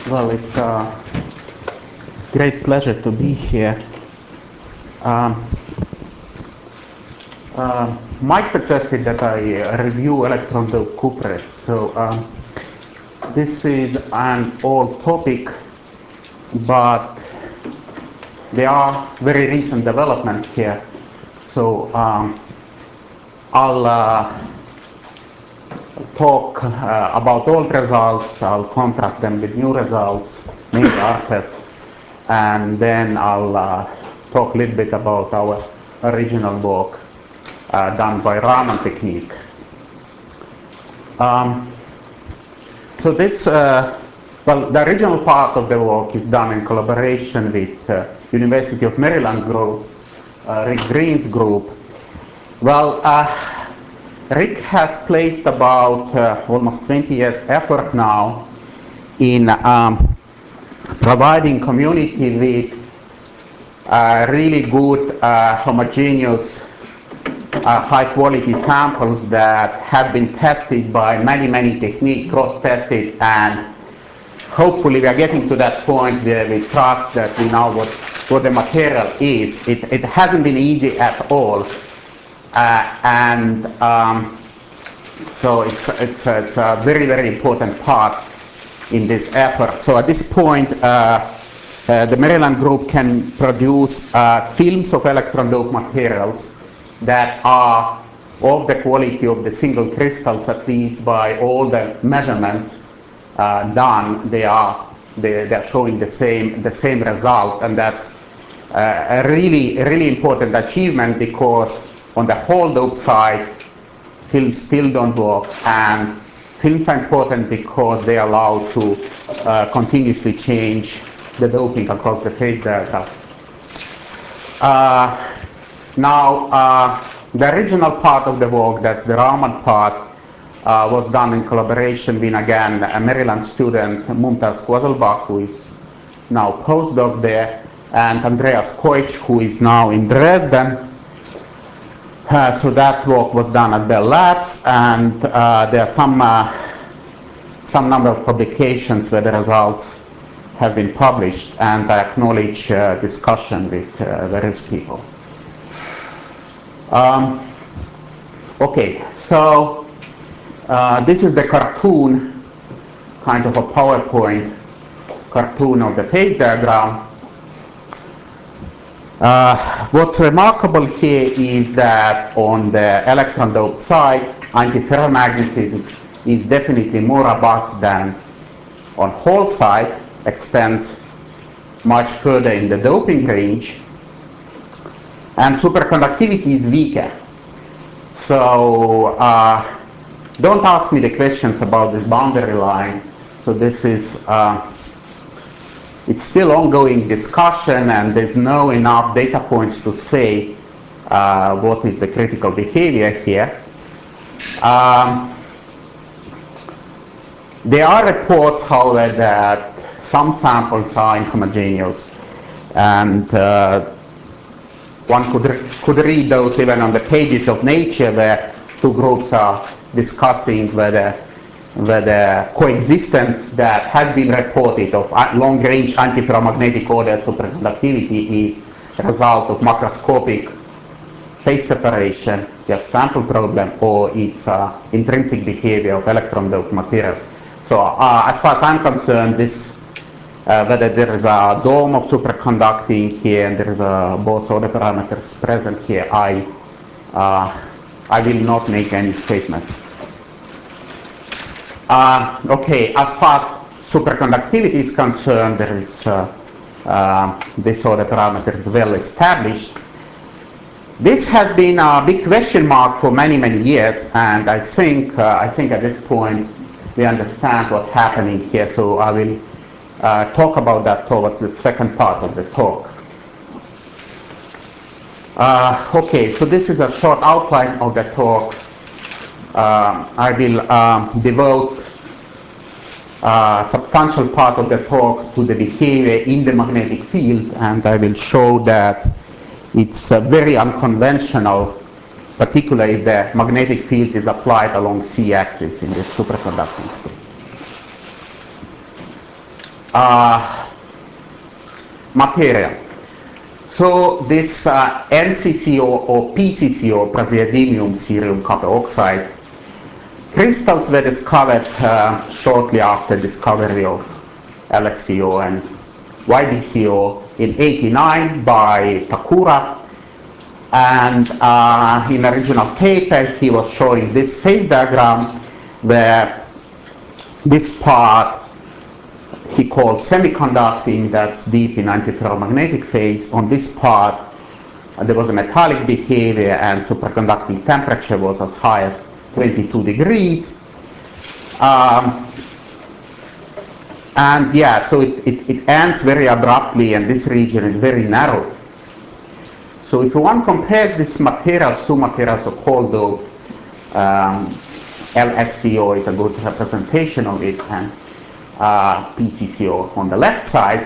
Well, it's a great pleasure to be here. Um, Mike suggested that I review electron dope cuprates. So this is an old topic, but there are very recent developments here. So I'll talk about old results. I'll contrast them with new results, mainly ARPES, and then I'll talk a little bit about our original work done by Raman technique. So this, well, the original part of the work is done in collaboration with University of Maryland group, Rick Green's group. Well, Rick has placed about almost 20 years effort now in providing community with really good homogeneous high quality samples that have been tested by many techniques, cross-tested, and hopefully we are getting to that point where we trust that we know what the material is. It hasn't been easy at all, and so it's a very important part in this effort. So at this point, the Maryland group can produce films of electron dope materials that are of the quality of the single crystals, at least by all the measurements done. They're showing the same result, and that's a really important achievement, because on the whole dope side, films still don't work, and films are important because they allow to continuously change the doping across the phase delta. Now, the original part of the work, that's the Raman part, was done in collaboration with, again, a Maryland student, Mumtaz Quazalbach, who is now postdoc there, and Andreas Koich, who is now in Dresden. So that work was done at Bell Labs, and there are some number of publications where the results have been published, and I acknowledge discussion with various people. Okay, so this is the cartoon, kind of a PowerPoint cartoon of the phase diagram. What's remarkable here is that on the electron dope side, antiferromagnetism is definitely more robust than on Hall side, extends much further in the doping range, and superconductivity is weaker. So don't ask me the questions about this boundary line. So this is it's still ongoing discussion, and there's no enough data points to say what is the critical behavior here. There are reports, however, that some samples are inhomogeneous, and one could read those even on the pages of Nature, where two groups are discussing whether coexistence that has been reported of long-range antiferromagnetic ordered superconductivity is a result of macroscopic phase separation, just sample problem, or it's intrinsic behavior of electron doped material. So as far as I'm concerned, this whether there is a dome of superconducting here and there is both other parameters present here, I will not make any statements. Okay, as far as superconductivity is concerned, there is this other parameter is well established. This has been a big question mark for many years, and I think at this point we understand what's happening here. So I will talk about that towards the second part of the talk. Okay, so this is a short outline of the talk. I will devote a substantial part of the talk to the behavior in the magnetic field, and I will show that it's very unconventional, particularly if the magnetic field is applied along C-axis in the superconducting state. uh, material. So this NCCO or PCCO, praseodymium cerium copper oxide, crystals were discovered shortly after discovery of LSCO and YBCO in '89 by Takura, and in the original paper he was showing this phase diagram where this part he called semiconducting, that's deep in antiferromagnetic phase. On this part there was a metallic behavior and superconducting temperature was as high as 22 degrees. And yeah, so it ends very abruptly and this region is very narrow. So if one compares these materials, two materials of cold doped, LSCO is a good representation of it, and PCCO on the left side,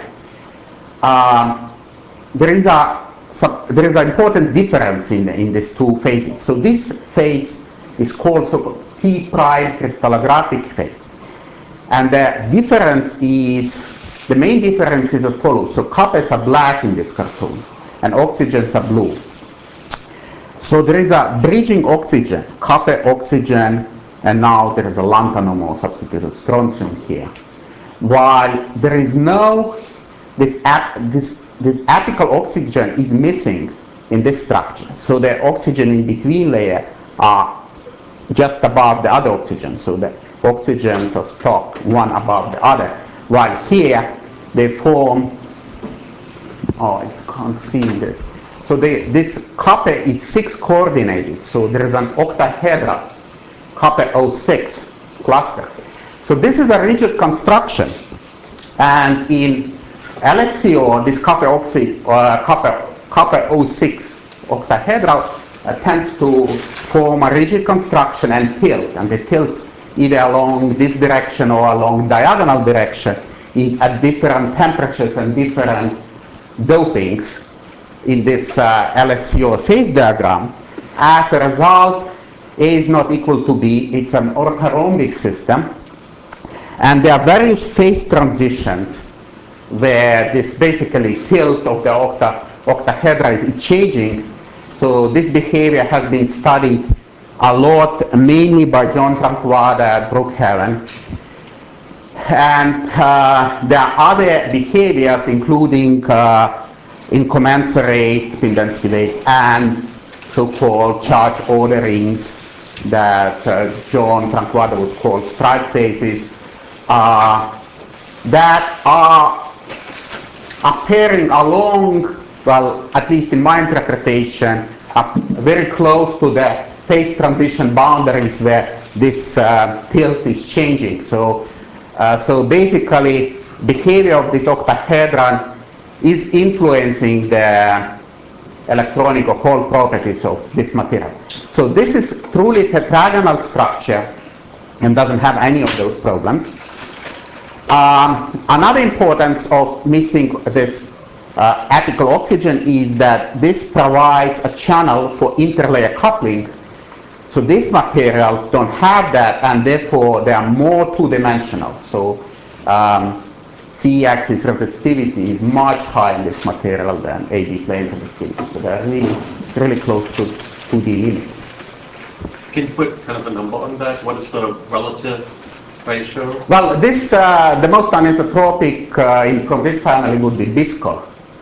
there is an important difference in these two phases. So this phase is called P prime crystallographic phase. And the difference is, the main difference is as follows. So coppers are black in these cartoons and oxygens are blue. So there is a bridging oxygen, copper oxygen, and now there is a lanthanum or substituted strontium here. While there is no, this apical oxygen is missing in this structure. So the oxygen in between layer are just above the other oxygen. So the oxygens are stocked one above the other. While here they form, oh, I can't see this. So this copper is 6 coordinated. So there is an octahedral copper 06 cluster. So this is a rigid construction. And in LSCO, this copper 06 octahedral tends to form a rigid construction and tilt. And it tilts either along this direction or along diagonal direction at different temperatures and different dopings in this LSCO phase diagram. As a result, A is not equal to B. It's an orthorhombic system. And there are various phase transitions where this basically tilt of the octahedra is changing. So this behavior has been studied a lot, mainly by John Tranquada at Brookhaven. And there are other behaviors, including incommensurate spin density weight and so-called charge orderings that John Tranquada would call stripe phases, that are appearing along, well, at least in my interpretation, very close to the phase transition boundaries where this tilt is changing. So basically, behavior of this octahedron is influencing the electronic or Hall properties of this material. So this is truly tetragonal structure and doesn't have any of those problems. Another importance of missing this apical oxygen is that this provides a channel for interlayer coupling. So these materials don't have that, and therefore they are more two-dimensional. So C-axis resistivity is much higher in this material than AB plane resistivity. So they're really close to 2D limit. Can you put kind of a number on that? What is the relative ratio? Well, this the most anisotropic from this family would be Biscol.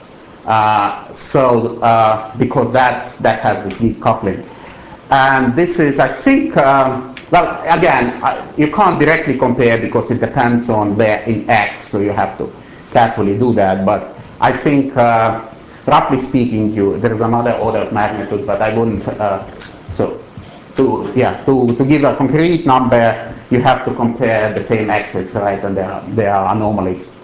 Because that has this deep coupling. And this is, I think, well, again, you can't directly compare because it depends on where in X, so you have to carefully do that. But I think, roughly speaking, there is another order of magnitude, but I wouldn't. To give a concrete number, you have to compare the same axis, right? And there are anomalies.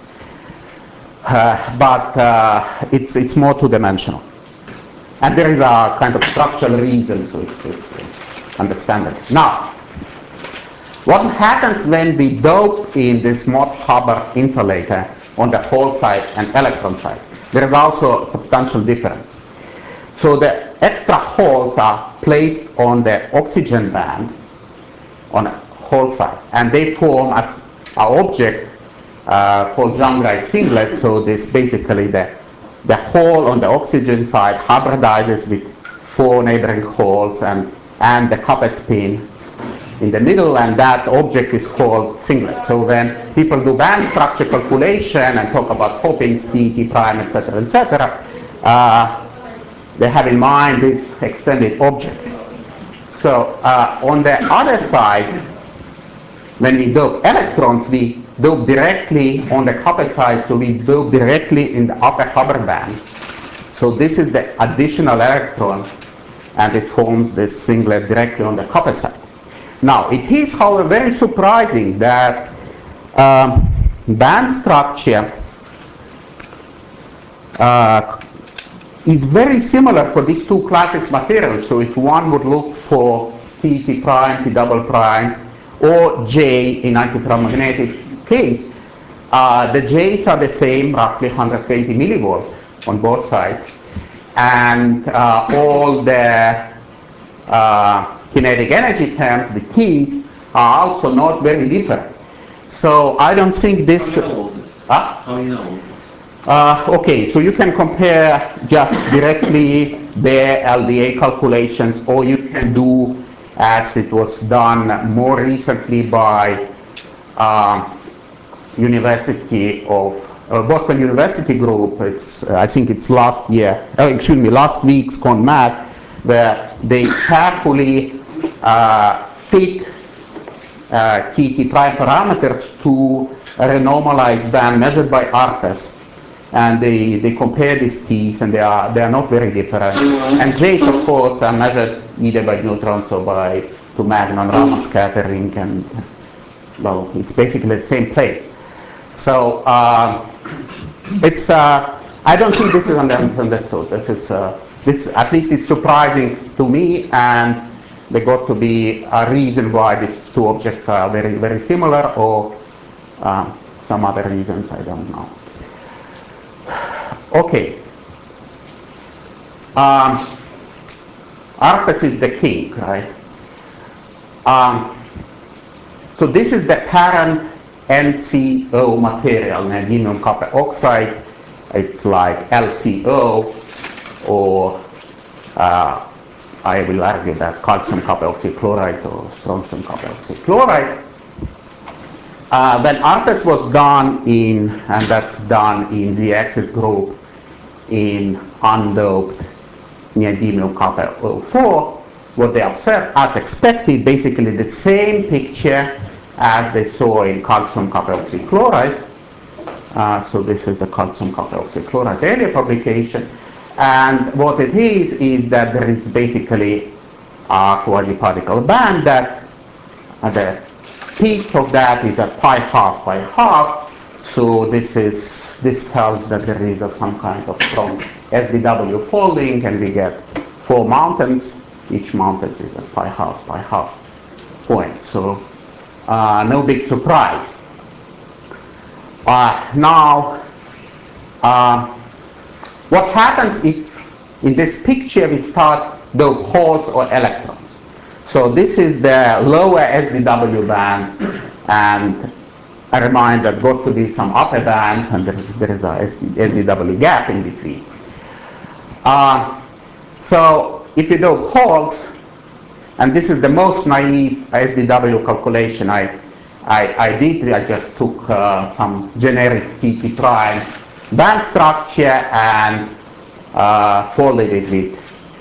But it's more two-dimensional. And there is a kind of structural reason, so it's understandable. Now, what happens when we dope in this Mott-Hubbard insulator on the hole side and electron side? There is also a substantial difference. So the extra holes are placed on the oxygen band on a hole side, and they form as an object called Jungreis singlet. So this basically the hole on the oxygen side hybridizes with 4 neighboring holes and the Kappa spin in the middle, and that object is called singlet. So when people do band structure calculation and talk about Hopkins, T prime, etc., they have in mind this extended object. So on the other side, when we dope electrons, we dope directly on the copper side, so we dope directly in the upper Hubbard band. So this is the additional electron, and it forms this singlet directly on the copper side. Now, it is, however, very surprising that band structure is very similar for these two classes materials. So if one would look for T prime, T double prime, or J in antiferromagnetic case, the J's are the same, roughly 120 millivolt on both sides, and all the kinetic energy terms, the T's, are also not very different. So I don't think this. How do you know all this? Huh? How do you know all this? Okay, so you can compare just directly their LDA calculations, or you can do as it was done more recently by University of Boston University group. It's I think it's last week's ConMath, where they carefully fit T prime parameters to a renormalized band measured by ARPES. And they compare these T's, and they are not very different. And J's, of course, are measured either by neutrons or by to Magnon-Raman scattering, and well, it's basically the same place. So it's I don't think this is understood. This at least is surprising to me, and there got to be a reason why these two objects are very, very similar, or some other reasons, I don't know. Okay. ARPES is the king, right? So this is the parent NCO material, neodymium copper oxide. It's like LCO, or I will argue that calcium copper oxychloride or strontium copper oxychloride. When ARPES was done and that's done in the axis group in undoped neodymium copper 04, what they observed, as expected, basically the same picture as they saw in calcium copper oxychloride. So this is the calcium copper oxychloride earlier publication. And what it is that there is basically a quasi-particle band that at the peak of that is at pi half by half. So this tells that there is some kind of strong SDW folding, and we get 4 mountains. Each mountain is at pi half by half point. So no big surprise. Now, what happens if in this picture we start dope holes or electrons? So this is the lower SDW band, and I remind that got to be some upper band, and there is a SDW gap in between. So if you dope holes, and this is the most naive SDW calculation I did. I just took some generic T prime band structure and folded it with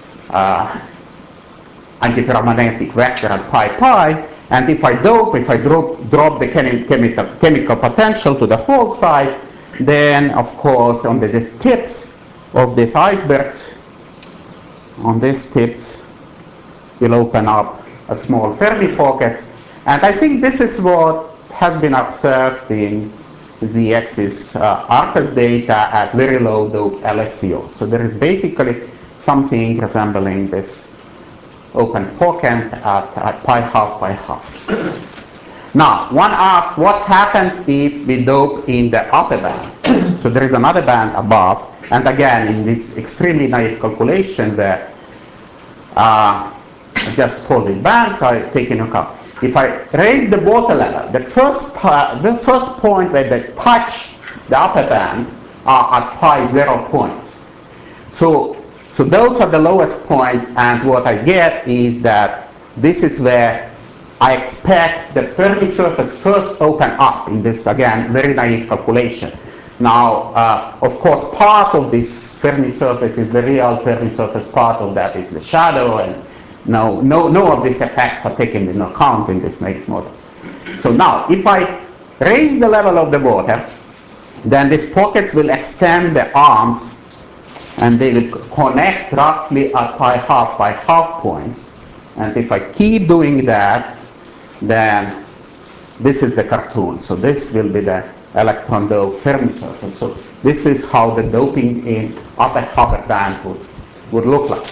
antiferromagnetic vector at pi, and if I drop the chemical potential to the hole side, then of course on the tips of these icebergs, on these tips, will open up a small Fermi pockets. And I think this is what has been observed in the axis ARPES data at very low dope LSCO. So there is basically something resembling this open pocket at pi half by half. Now, one asks what happens if we dope in the upper band. So there is another band above, and again in this extremely naive calculation where just folded bands are taken into account. if I raise the water level, the first point where they touch the upper band are at pi 0 points. So those are the lowest points, and what I get is that this is where I expect the Fermi surface first open up in this, again, very naive calculation. Now, of course, part of this Fermi surface is the real Fermi surface, part of that is the shadow, and no of these effects are taken into account in this naive model. So now, if I raise the level of the water, then these pockets will extend the arms, and they will connect roughly at pi half by half points. And if I keep doing that, then this is the cartoon. So this will be the electron dope Fermi surface. So this is how the doping in upper Hubbard band would look like.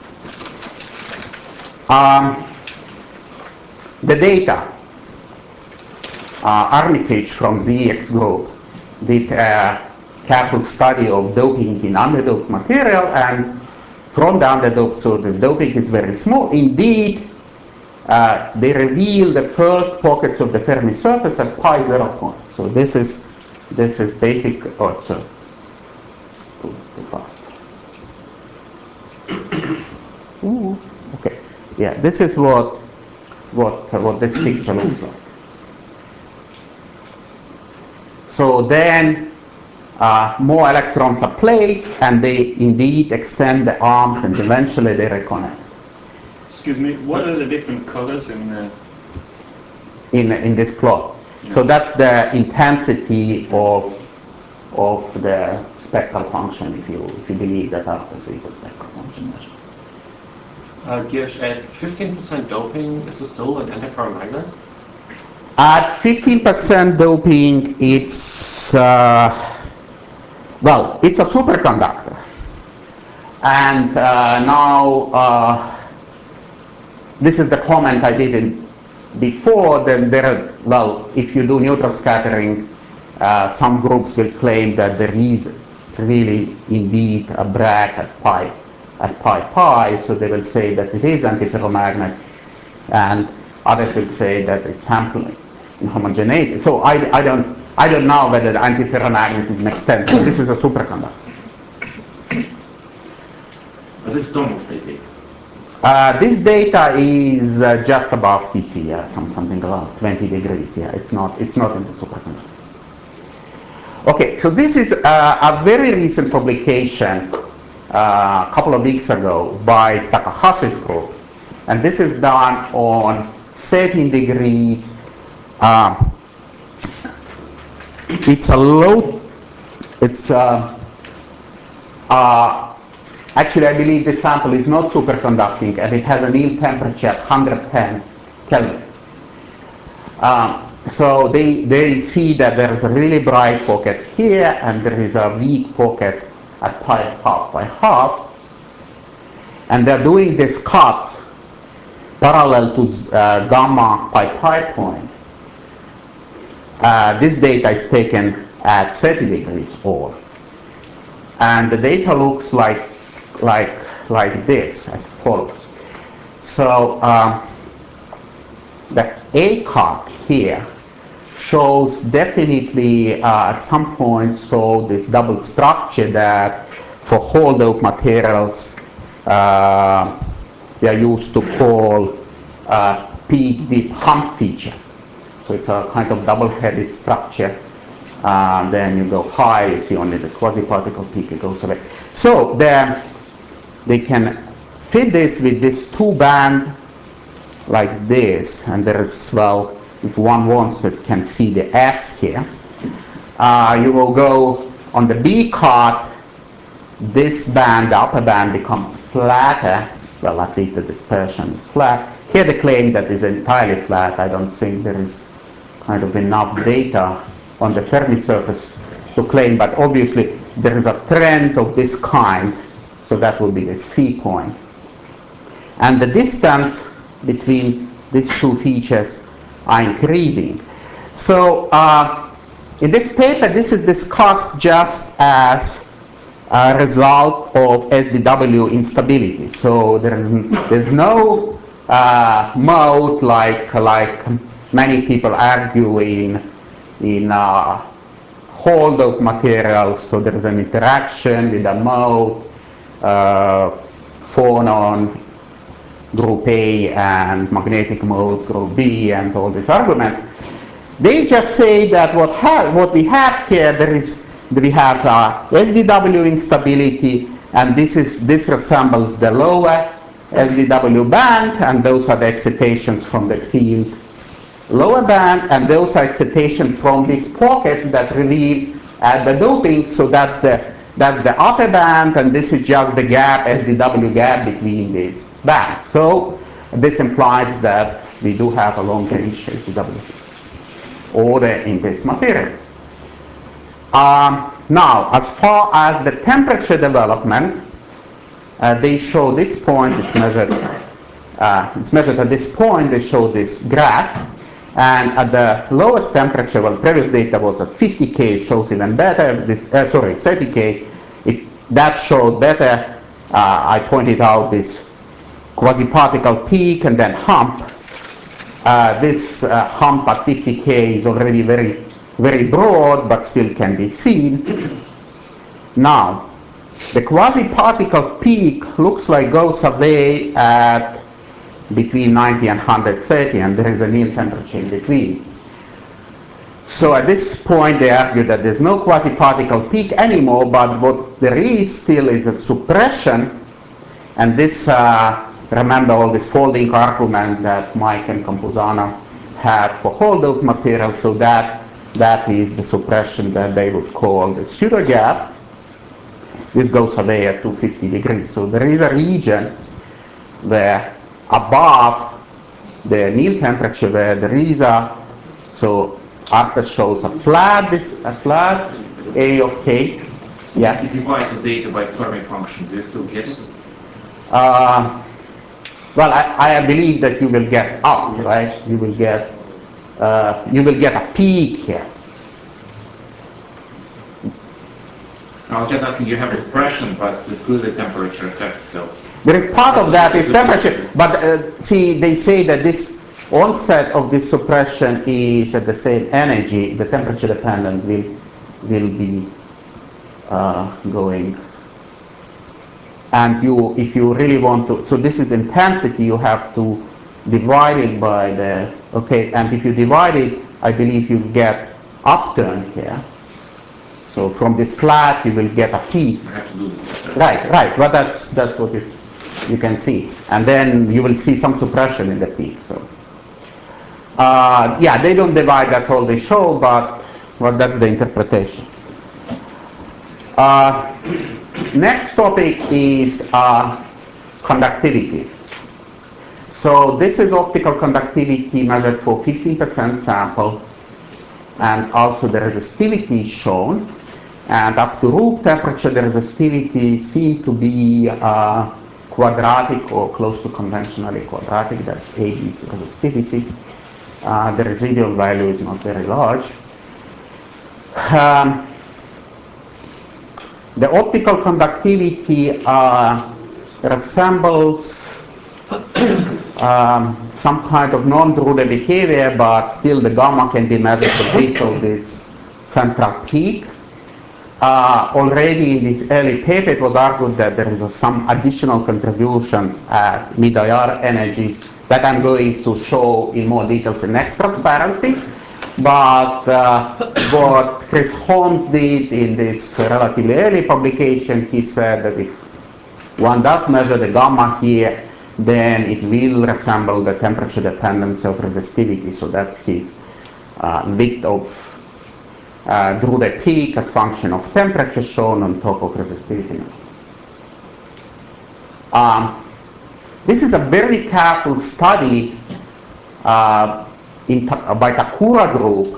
The data, Armitage from the EX group did a careful study of doping in underdoped material, and from the underdoped, so the doping is very small. Indeed, they reveal the first pockets of the Fermi surface at pi 0 points. So this is basic. Oh, sorry, too fast. Ooh, okay, yeah, this is what this picture looks like. So then more electrons are placed, and they indeed extend the arms, and eventually they reconnect. Excuse me, what are the different colors in this plot? Yeah. So that's the intensity of the spectral function, if you believe that RPC is a spectral function measure. Giersch, at 15% doping, is it still an antiferromagnet? At 15% doping, it's well, it's a superconductor, and now this is the comment I did before. Then there are, well, if you do neutral scattering, some groups will claim that there is really indeed a Bragg at pi, so they will say that it is antiferromagnet, and others will say that it's sampling in homogeneity. So I don't know whether the antiferromagnetism extends, but this is a superconductor. But this is normal state data. This data is just above TC, something around 20 degrees. Yeah, it's not in the superconductors. Okay, so this is a very recent publication a couple of weeks ago by Takahashi's group, and this is done on 13 degrees. It's a low. It's actually, I believe this sample is not superconducting, and it has a Néel temperature at 110 Kelvin. So they see that there is a really bright pocket here, and there is a weak pocket at pi half by half. And they're doing these cuts parallel to gamma pi point. This data is taken at 30 degrees or. And the data looks like this, as follows. So the A cut here shows definitely at some point so this double structure that for hole dope materials they are used to call peak deep hump feature. So it's a kind of double-headed structure. Then you go high, you see only the quasi-particle peak, it goes away. So they can fit this with this two band like this, and there is, well, if one wants it, can see the S here. You will go on the B cut, this band, the upper band, becomes flatter. Well, at least the dispersion is flat. Here they claim that it's entirely flat. I don't think there is kind of enough data on the Fermi surface to claim, but obviously there is a trend of this kind, so that will be the C point. And the distance between these two features are increasing. So in this paper, this is discussed just as a result of SDW instability. So there's no mode, like many people argue in whole doped materials. So there is an interaction with a mode, phonon group A and magnetic mode group B, and all these arguments. They just say that what we have here, we have SDW instability, and this resembles the lower SDW band, and those are the excitations from the field lower band, and those are excitations from these pockets that reveal the doping. So that's the upper band, and this is just the gap, SDW gap between these bands. So this implies that we do have a long range SDW order in this material. Now, as far as the temperature development, they show this point. It's measured at this point. They show this graph, and at the lowest temperature, well, previous data was at 50K. It shows even better. 30K. That showed better. I pointed out this quasi-particle peak and then hump. This hump at 50K is already very, very broad, but still can be seen. Now, the quasi-particle peak looks like goes away at between 90 and 130, and there is a mean temperature in between. So at this point, they argue that there's no quasi-particle peak anymore, but what there is still is a suppression, and this remember all this folding argument that Mike and Campuzano had for whole doped material, so that is the suppression that they would call the pseudo gap. This goes away at 250 degrees. So there is a region where above the mean temperature where there is so Arthur shows a flat A of K. Yeah. If you divide the data by Fermi function, do you still get it? Well, I believe that you will get up, right? You will get a peak here. I was just asking, you have suppression, but it's still the temperature effect. So there is part of that is temperature, but see, they say that this onset of this suppression is at the same energy. The temperature dependent will be going. And if you really want to, so this is intensity, you have to divide it by the, okay, and if you divide it, I believe you get upturn here. So from this flat, you will get a peak. I have to do this. Right, but that's what you can see. And then you will see some suppression in the peak. So, yeah, they don't divide, that's all they show, but well, that's the interpretation. Next topic is conductivity. So this is optical conductivity measured for 15% sample, and also the resistivity is shown. And up to room temperature, the resistivity seems to be quadratic or close to conventionally quadratic. That's AB's resistivity. The residual value is not very large. The optical conductivity resembles some kind of non-Drude behavior, but still the gamma can be measured to equal this central peak. Already in this early paper, it was argued that there is some additional contributions at mid-IR energies that I'm going to show in more details in next transparency. But what Chris Holmes did in this relatively early publication, he said that if one does measure the gamma here, then it will resemble the temperature dependence of resistivity. So that's his width of Drude peak as function of temperature shown on top of resistivity. This is a very careful study by Takura group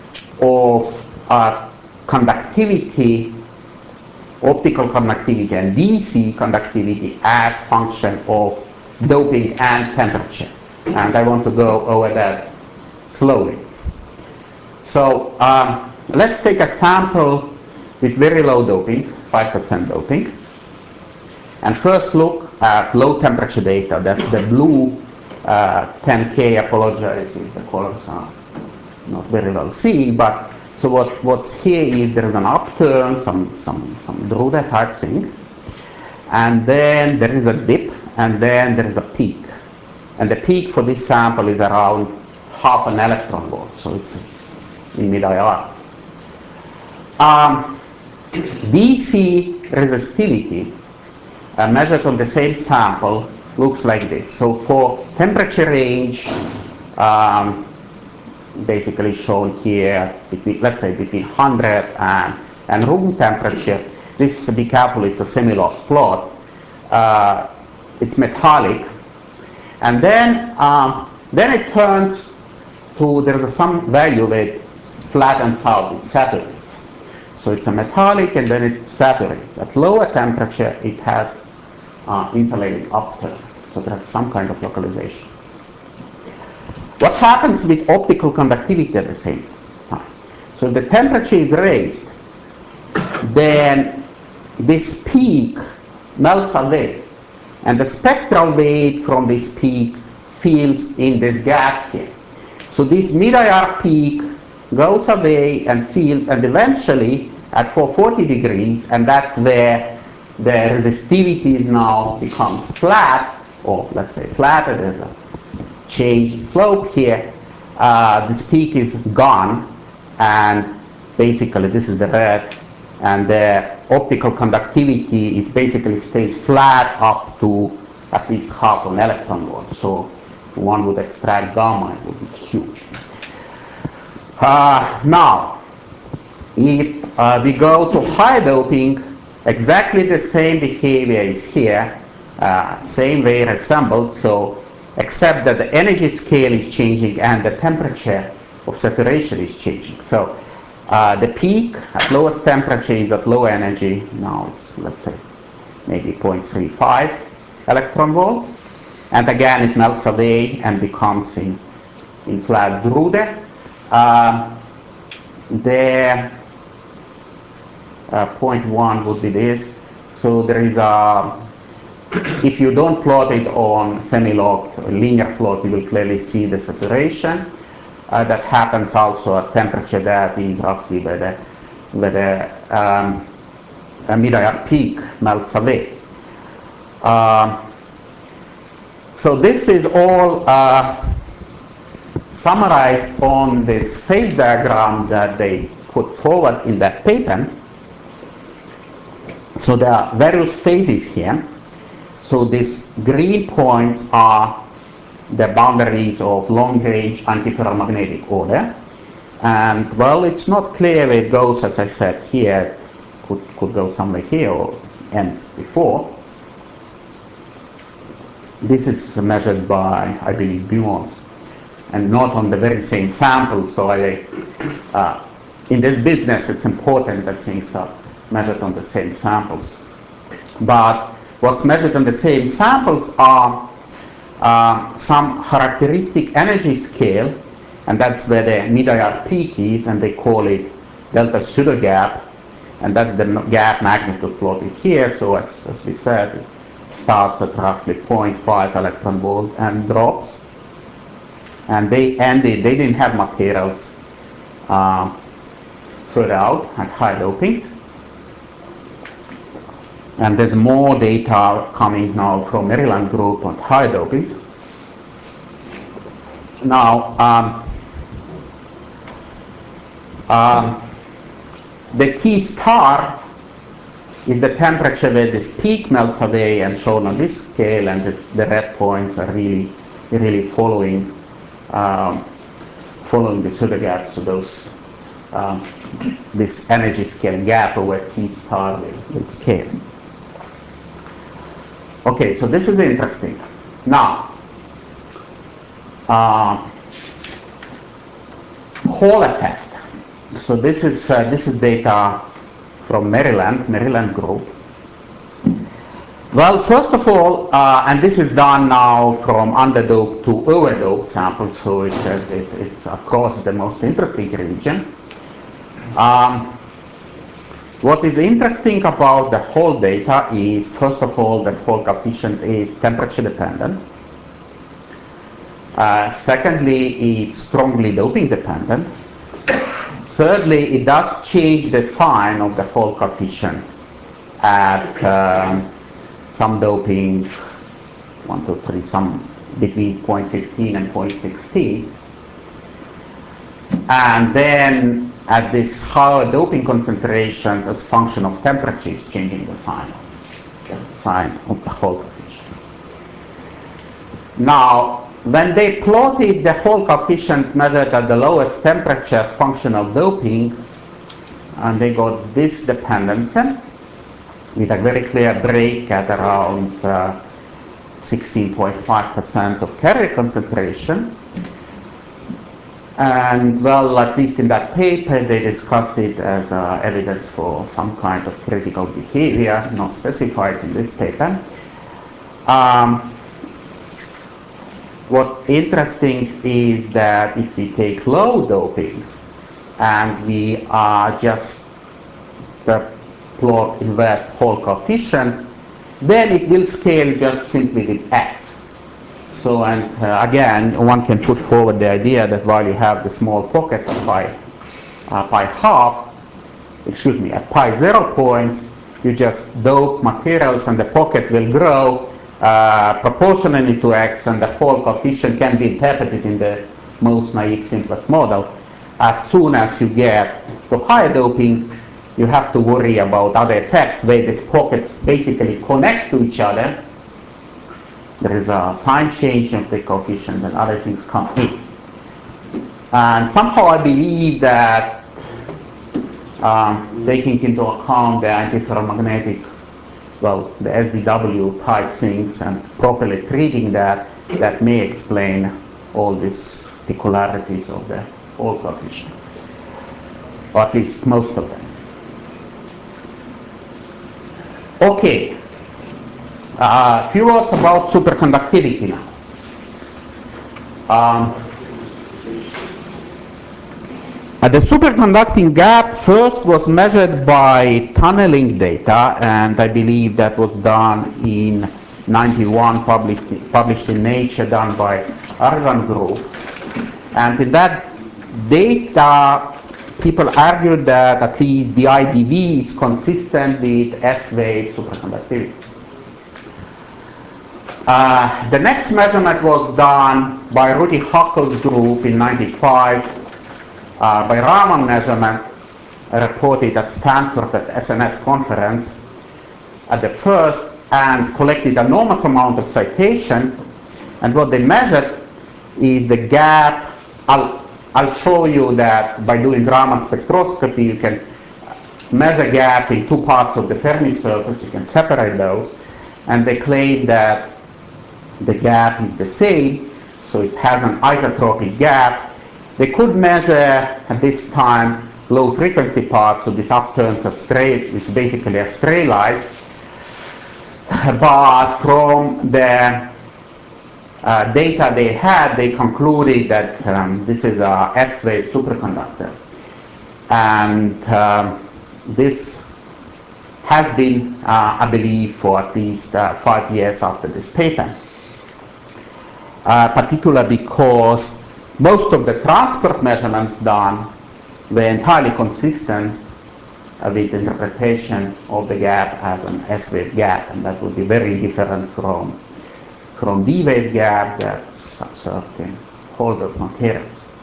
of conductivity, optical conductivity and DC conductivity as function of doping and temperature. And I want to go over that slowly. So let's take a sample with very low doping, 5% doping. And first look at low temperature data. That's the blue 10K, apologize if the colors are not very well seen, but so what's here is there is an upturn, some Drude type thing, and then there is a dip, and then there is a peak. And the peak for this sample is around half an electron volt, so it's in mid-IR. DC resistivity measured on the same sample looks like this. So for temperature range, basically shown here, between, let's say between 100 and room temperature, this, be careful, it's a semi-log plot. It's metallic, and then it turns to, there's some value where it flattens out, it saturates. So it's a metallic and then it saturates. At lower temperature, it has insulating upturn. So there's some kind of localization. What happens with optical conductivity at the same time? So if the temperature is raised, then this peak melts away, and the spectral weight from this peak fills in this gap here. So this mid-IR peak goes away and fills, and eventually at 440 degrees, and that's where the resistivity is now becomes flat, or let's say flatter, there's a changed slope here. This peak is gone, and basically this is the red, and the optical conductivity is basically stays flat up to at least half an electron volt. So one would extract gamma, it would be huge. Now, if we go to high doping, exactly the same behavior is here, same way assembled, so except that the energy scale is changing and the temperature of saturation is changing. So the peak at lowest temperature is at low energy. Now it's, let's say, maybe 0.35 electron volt. And again, it melts away and becomes in flat Drude. The 0.1 would be this. So there is a, if you don't plot it on semi-log linear plot, you will clearly see the saturation. That happens also at temperature that is roughly where the mid-IR peak melts away. So this is all summarized on this phase diagram that they put forward in that paper. So there are various phases here. So these green points are the boundaries of long-range antiferromagnetic order. And well, it's not clear where it goes, as I said here, could go somewhere here or ends before. This is measured by, I believe, muons, and not on the very same sample. So in this business, it's important that things are measured on the same samples. But what's measured on the same samples are some characteristic energy scale, and that's where the mid-IR peak is, and they call it delta pseudo gap, and that's the gap magnitude plotted here. So as we said, it starts at roughly 0.5 electron volt and drops, and they didn't have materials further out at high dopings. And there's more data coming now from Maryland group on high dopings. Now, the key star is the temperature where this peak melts away, and shown on this scale, and the red points are really following the pseudo gap. So those this energy scale gap over key star will scale. Okay, so this is interesting. Now, Hall effect. So this is data from Maryland group. Well, first of all, and this is done now from underdoped to overdoped samples, so it's across the most interesting region. What is interesting about the Hall data is, first of all, that Hall coefficient is temperature dependent. Secondly, it's strongly doping dependent. Thirdly, it does change the sign of the Hall coefficient at some doping, 1, 2, 3, some between 0.15 and 0.16. And then at this higher doping concentrations, as function of temperature is changing the sign of the Hall coefficient. Now, when they plotted the Hall coefficient measured at the lowest temperature as function of doping, and they got this dependency with a very clear break at around 16.5% of carrier concentration. And well, at least in that paper, they discuss it as evidence for some kind of critical behavior, not specified in this paper. What's interesting is that if we take low dopings and we just plot inverse Hall coefficient, then it will scale just simply with x. So, and again, one can put forward the idea that while you have the small pockets at pi half, at pi 0 points, you just dope materials and the pocket will grow proportionally to x, and the Hall coefficient can be interpreted in the most naive simplest model. As soon as you get to higher doping, you have to worry about other effects where these pockets basically connect to each other. There is a sign change of the coefficient and other things come in. And somehow I believe that taking into account the antiferromagnetic, well, the SDW type things and properly treating that may explain all these peculiarities of the Hall coefficient, or at least most of them. Okay, a few words about superconductivity now. The superconducting gap first was measured by tunneling data, and I believe that was done in 91, published in Nature, done by Argan group. And in that data, people argued that at least the IDV is consistent with S-wave superconductivity. The next measurement was done by Rudy Huckel's group in 95. By Raman measurement reported at Stanford at SNS conference at the first, and collected enormous amount of citation. And what they measured is the gap. I'll show you that by doing Raman spectroscopy, you can measure gap in two parts of the Fermi surface. You can separate those, and they claim that the gap is the same, so it has an isotropic gap. They could measure at this time low frequency part, so this upturns a straight, it's basically a stray light. But from the data they had, they concluded that this is a S-wave superconductor. And this has been, I believe, for at least 5 years after this paper. Particularly because most of the transport measurements done were entirely consistent with interpretation of the gap as an S-wave gap, and that would be very different from D-wave gap that's observed in Hall-doped materials.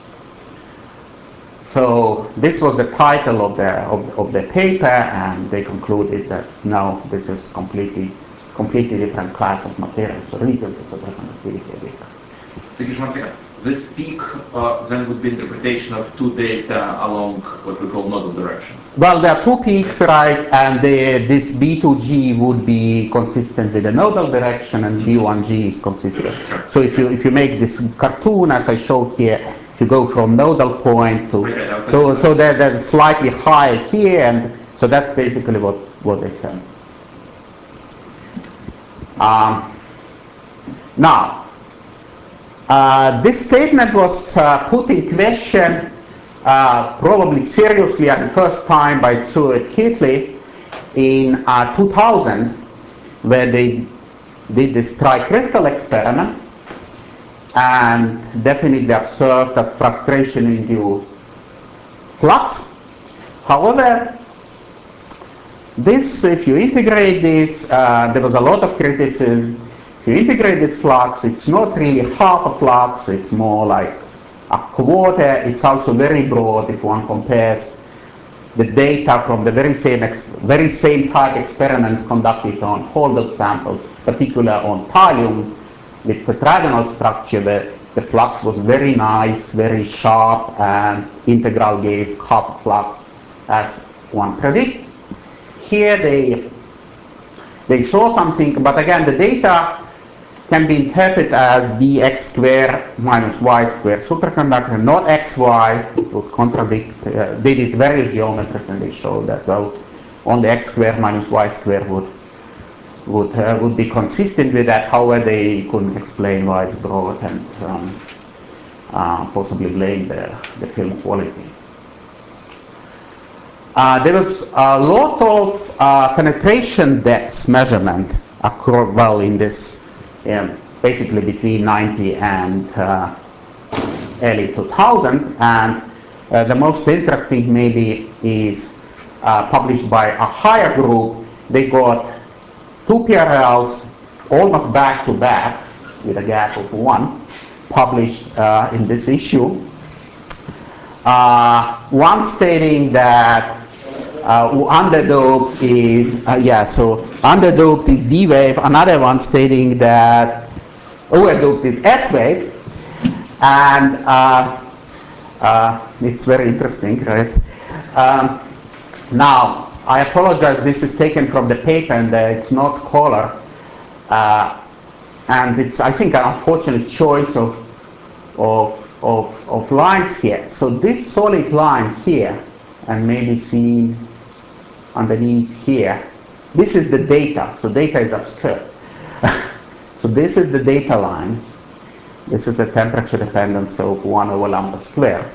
So this was the title of the paper, and they concluded that no, this is completely different class of materials. So reasons for superconductivity are different. So just one second. This peak then would be interpretation of two data along what we call nodal direction. Well, there are two peaks, right? And this B2G would be consistent with the nodal direction, and B1G is consistent. Sure. So if you make this cartoon as I showed here, if you go from nodal point to so they're slightly higher here, and so that's basically what they said. Now. This statement was put in question probably seriously at the first time by Stuart Keatley in 2000, where they did this tricrystal experiment. and definitely observed a frustration-induced flux. However, this, if you integrate this, there was a lot of criticism. If you integrate this flux, it's not really half a flux, it's more like a quarter. It's also very broad if one compares the data from the very same type experiment conducted on hold-up samples, particularly on thallium with tetragonal structure. The flux was very nice, very sharp, and integral gave half flux as one predicts. Here they saw something, but again the data can be interpreted as dx squared minus y squared superconductor, not xy. It would contradict. They did various geometries and they showed that, well, only x squared minus y squared would be consistent with that. However, they couldn't explain why it's broad and possibly blame the film quality. There was a lot of penetration depth measurement across, well, in this, basically between 90 and early 2000, and the most interesting maybe is published by a higher group. They got two PRLs almost back to back with a gap of one, published in this issue. One stating that underdoped is, underdoped is D wave, another one stating that overdoped is S wave, and it's very interesting, right? Now, I apologize, this is taken from the paper and it's not color, and it's, I think, an unfortunate choice of lines here. So this solid line here, and maybe seen underneath here, this is the data. So data is obscured. So this is the data line. This is the temperature dependence of 1 over lambda squared.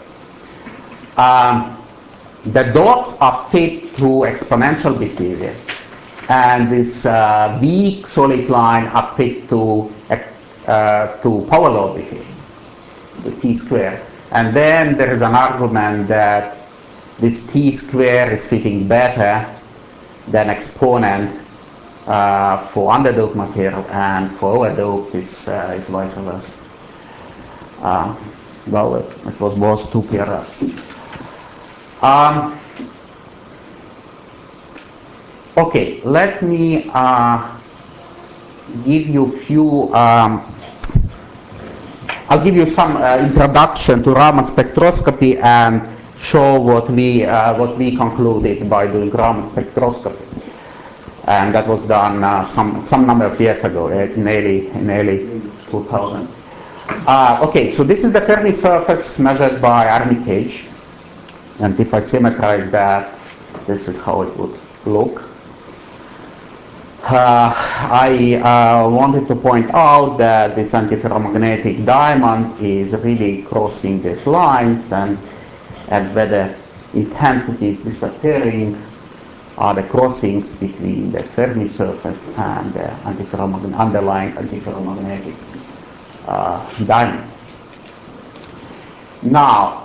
The dots are fit through exponential behavior, and this weak solid line are fit to power law behavior, the t square. And then there is an argument that this t square is fitting better than exponent for underdoped material, and for overdoped it's vice versa. Well, it was two PRLs. Okay, let me give you few. I'll give you some introduction to Raman spectroscopy and show what we concluded by doing Raman spectroscopy, and that was done some number of years ago, in early 2000. Okay, so this is the Fermi surface measured by Armitage, and if I symmetrize that, this is how it would look. I wanted to point out that this antiferromagnetic diamond is really crossing these lines, and where the intensity is disappearing are the crossings between the Fermi surface and the underlying antiferromagnetic diamond. Now,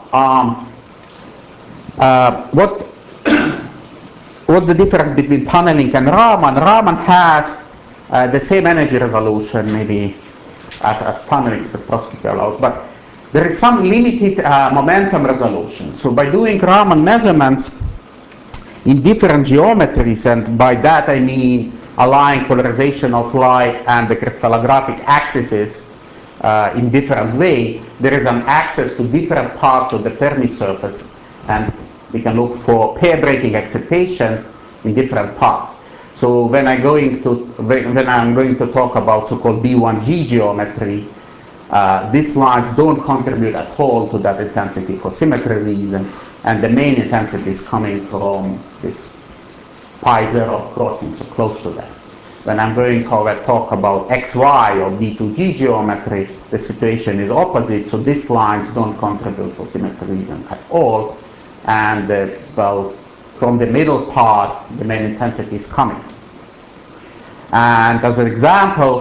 what's the difference between tunneling and Raman? Raman has the same energy resolution, maybe, as tunneling spectroscopy allows, but there is some limited momentum resolution. So by doing Raman measurements in different geometries, and by that I mean aligning polarization of light and the crystallographic axes in different way, there is an access to different parts of the Fermi surface, and we can look for pair breaking excitations in different parts. So when I'm going to talk about so-called B1G geometry, these lines don't contribute at all to that intensity for symmetry reason, and the main intensity is coming from this pi zero crossing, so close to that. When I'm going to talk about XY or B2G geometry, the situation is opposite, so these lines don't contribute for symmetry reason at all, and well, from the middle part, the main intensity is coming. And as an example,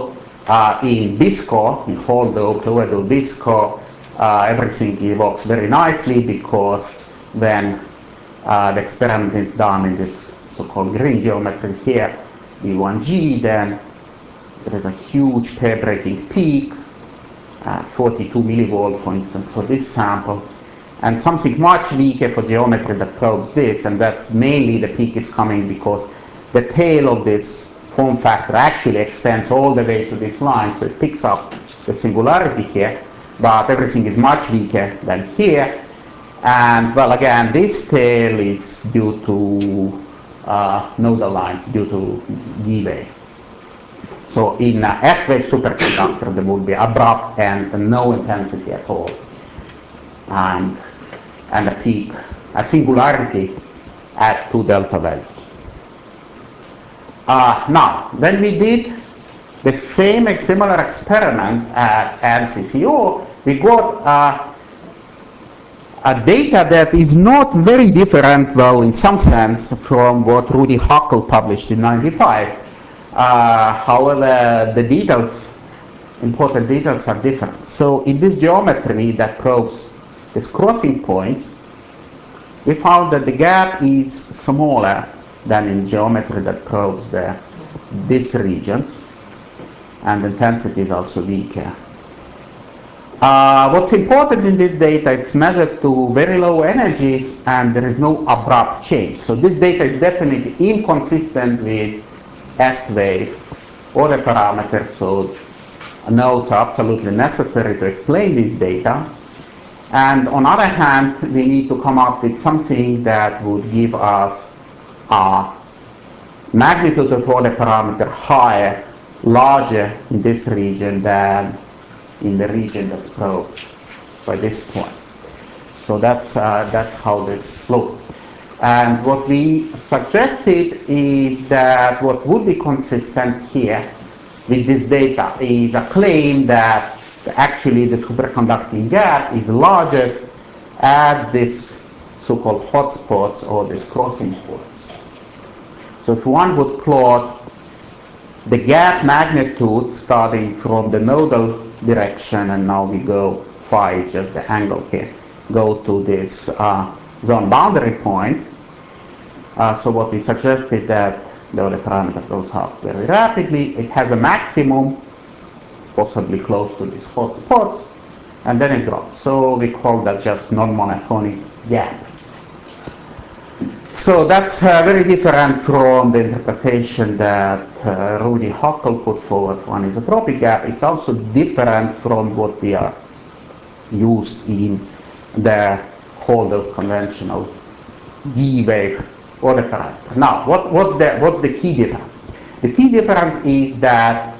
In BISCO, in whole-doped, lower-doped BISCO, everything evolves very nicely, because when the experiment is done in this so-called green geometry here, V1G, then there is a huge pair-breaking peak, 42 millivolt, for instance, for this sample, and something much weaker for geometry that probes this, and that's mainly the peak is coming because the tail of this form factor actually extends all the way to this line, so it picks up the singularity here, but everything is much weaker than here. And well, again, this tail is due to nodal lines, due to D-wave. So in S-wave superconductor, there would be abrupt and no intensity at all, and a peak, a singularity at 2 delta values. Now, when we did the same similar experiment at NCCO, we got a data that is not very different, well, in some sense, from what Rudi Hackel published in '95. However, the details, important details, are different. So in this geometry that probes these crossing points, we found that the gap is smaller than in geometry that probes these regions, and the intensity is also weaker. What's important in this data, it's measured to very low energies, and there is no abrupt change. So this data is definitely inconsistent with S-wave or the parameters, so notes are absolutely necessary to explain this data. And on the other hand, we need to come up with something that would give us a magnitude of order parameter higher, larger in this region than in the region that's probed by these points. So that's how this flows. And what we suggested is that what would be consistent here with this data is a claim that actually the superconducting gap is largest at this so-called hotspots or these crossing points. So if one would plot the gap magnitude starting from the nodal direction, and now we go phi, just the angle here, go to this zone boundary point. So what we suggested that the order parameter goes up very rapidly. It has a maximum, possibly close to these hot spots, and then it drops. So we call that just non-monotonic gap. So that's very different from the interpretation that Rudi Hackel put forward for anisotropic gap. It's also different from what we are used in the whole conventional D-wave order parameter. Now, what's the key difference? The key difference is that,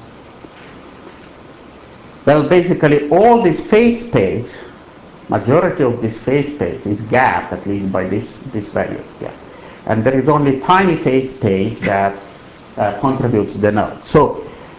well, basically all this phase space, majority of this phase space is gapped, at least by this value here. And there is only tiny phase space that contributes to the node. So,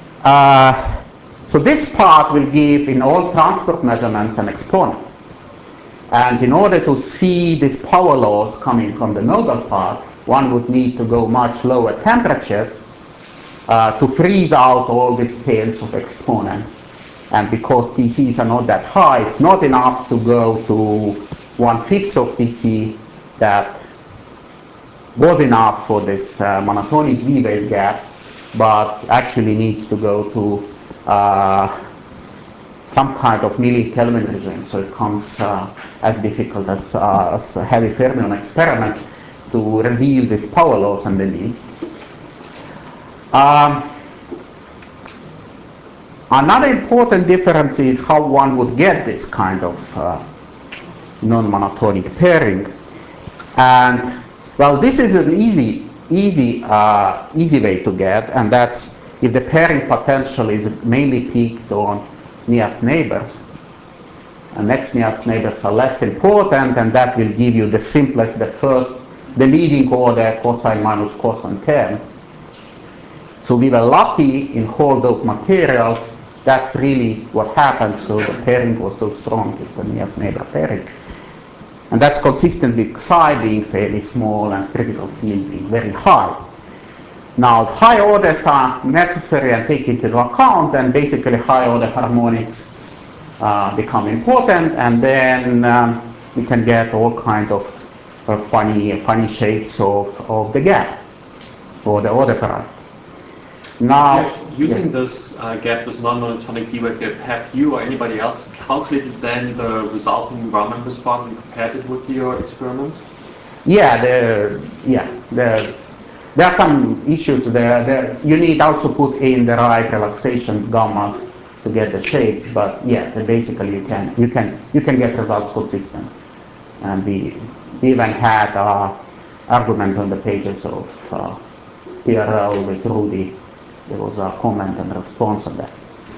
so this part will give in all transport measurements an exponent. And in order to see this power loss coming from the nodal part, one would need to go much lower temperatures to freeze out all these tails of exponents. And because TCs are not that high, it's not enough to go to 1/5 of TC that was enough for this monotonic D-wave gap, but actually needs to go to some kind of millikelvin region. So it comes as difficult as heavy fermion experiments to reveal this power loss underneath. Another important difference is how one would get this kind of non-monotonic pairing. And well, this is an easy way to get, and that's if the pairing potential is mainly peaked on nearest neighbors. And next nearest neighbors are less important, and that will give you the simplest, the leading order cosine minus cosine term. So we were lucky in whole-doped materials. That's really what happened. So the pairing was so strong, it's a nearest neighbor pairing. And that's consistent with psi being fairly small and critical field being very high. Now, high orders are necessary and taken into account, and basically high order harmonics become important, and then we can get all kind of funny shapes of the gap or the order parameter. Now, using this gap, this non-monotonic D-wave gap, have you or anybody else calculated then the resulting Raman response and compared it with your experiment? yeah, there are some issues there. You need also put in the right relaxations, gammas, to get the shapes. But yeah, basically you can get results consistent. And we even had argument on the pages of PRL with Rudy. There was a comment and response on that.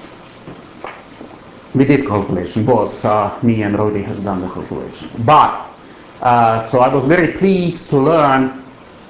We did calculation, both me and Rudy have done the calculations. But, so I was very pleased to learn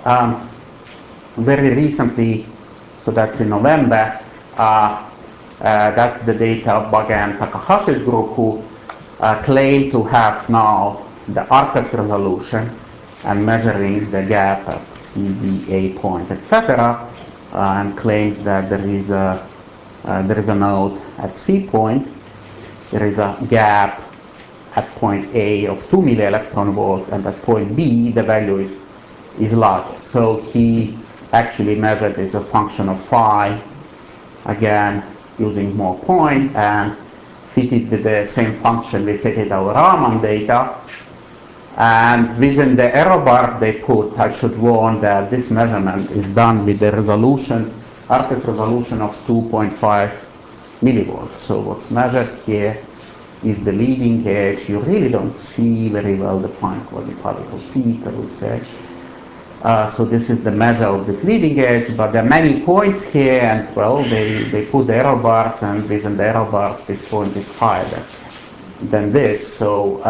very recently, so that's in November, that's the data of Bage and Takahashi's group, who claim to have now the ARCAS resolution and measuring the gap at CBA point, etc., and claims that there is a node at C point, there is a gap at point A of 2 millielectron volt, and at point B the value is larger. So he actually measured it as a function of phi, again using more point, and fitted with the same function we fitted our Raman data. And within the error bars they put, I should warn that this measurement is done with the resolution, ARCAS resolution of 2.5 millivolts. So what's measured here is the leading edge. You really don't see very well defined quasi-particle peak, I would say. So this is the measure of the leading edge, but there are many points here, and well, they put the error bars, and within the error bars this point is higher than this. So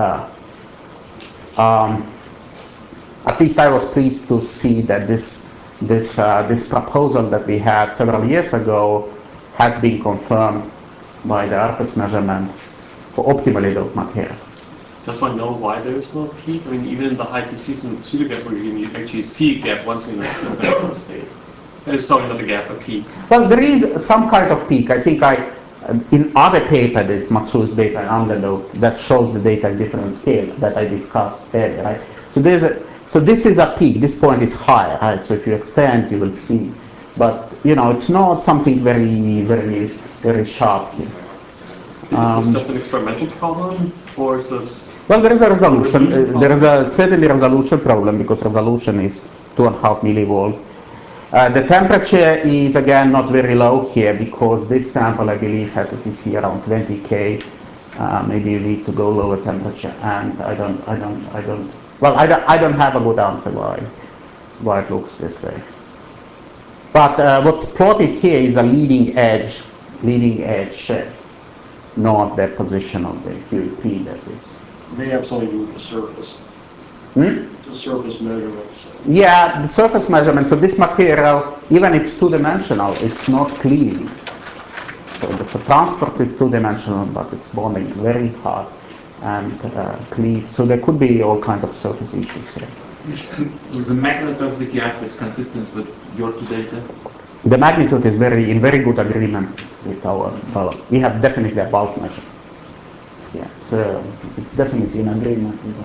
at least I was pleased to see that this proposal that we had several years ago has been confirmed by the ARCAS measurement for optimally doped material. Does one know why there is no peak? I mean, even in the high TCs and pseudo-gap regime, you actually see a gap once in the conventional state. There is sorry, not a gap, a peak. Well, there is some kind of peak. I think in other paper, this Matsu's data and underload, that shows the data in different scale that I discussed earlier, right? So this is a peak. This point is higher, right? So if you extend, you will see. But you know, it's not something very sharp here. Is this just an experimental problem, or is this? Well, there is a resolution. There is a certainly resolution problem, because resolution is 2.5 millivolt. The temperature is again not very low here, because this sample, I believe, had a TC around 20 K. Maybe you need to go lower temperature, and I don't have a good answer why it looks this way. But what's plotted here is a leading edge shift, not the position of the QEP that is. May have something to do with the surface. The surface measurements. Yeah, the surface measurement. So this material, even if it's two-dimensional, it's not clean. So the transport is two-dimensional, but it's bonding very hard and clean. So there could be all kinds of surface issues here. The magnitude of the gap is consistent with your two data? The magnitude is in very good agreement with our fellow. We have definitely a bulk measure. Yeah, it's definitely in agreement with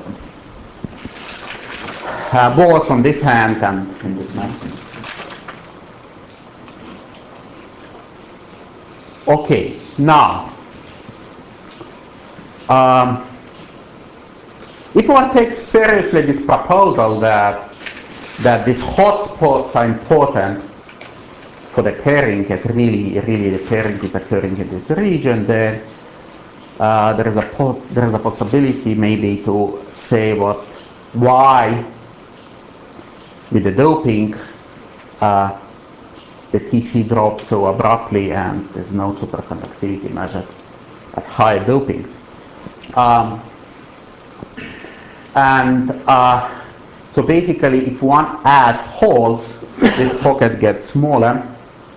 both on this hand and in this maximum. Okay, now, if one takes seriously this proposal that these hotspots are important for the pairing, that really the pairing is occurring in this region, then there is a possibility maybe to say why with the doping the TC drops so abruptly and there's no superconductivity measured at high dopings. So basically, if one adds holes, this pocket gets smaller,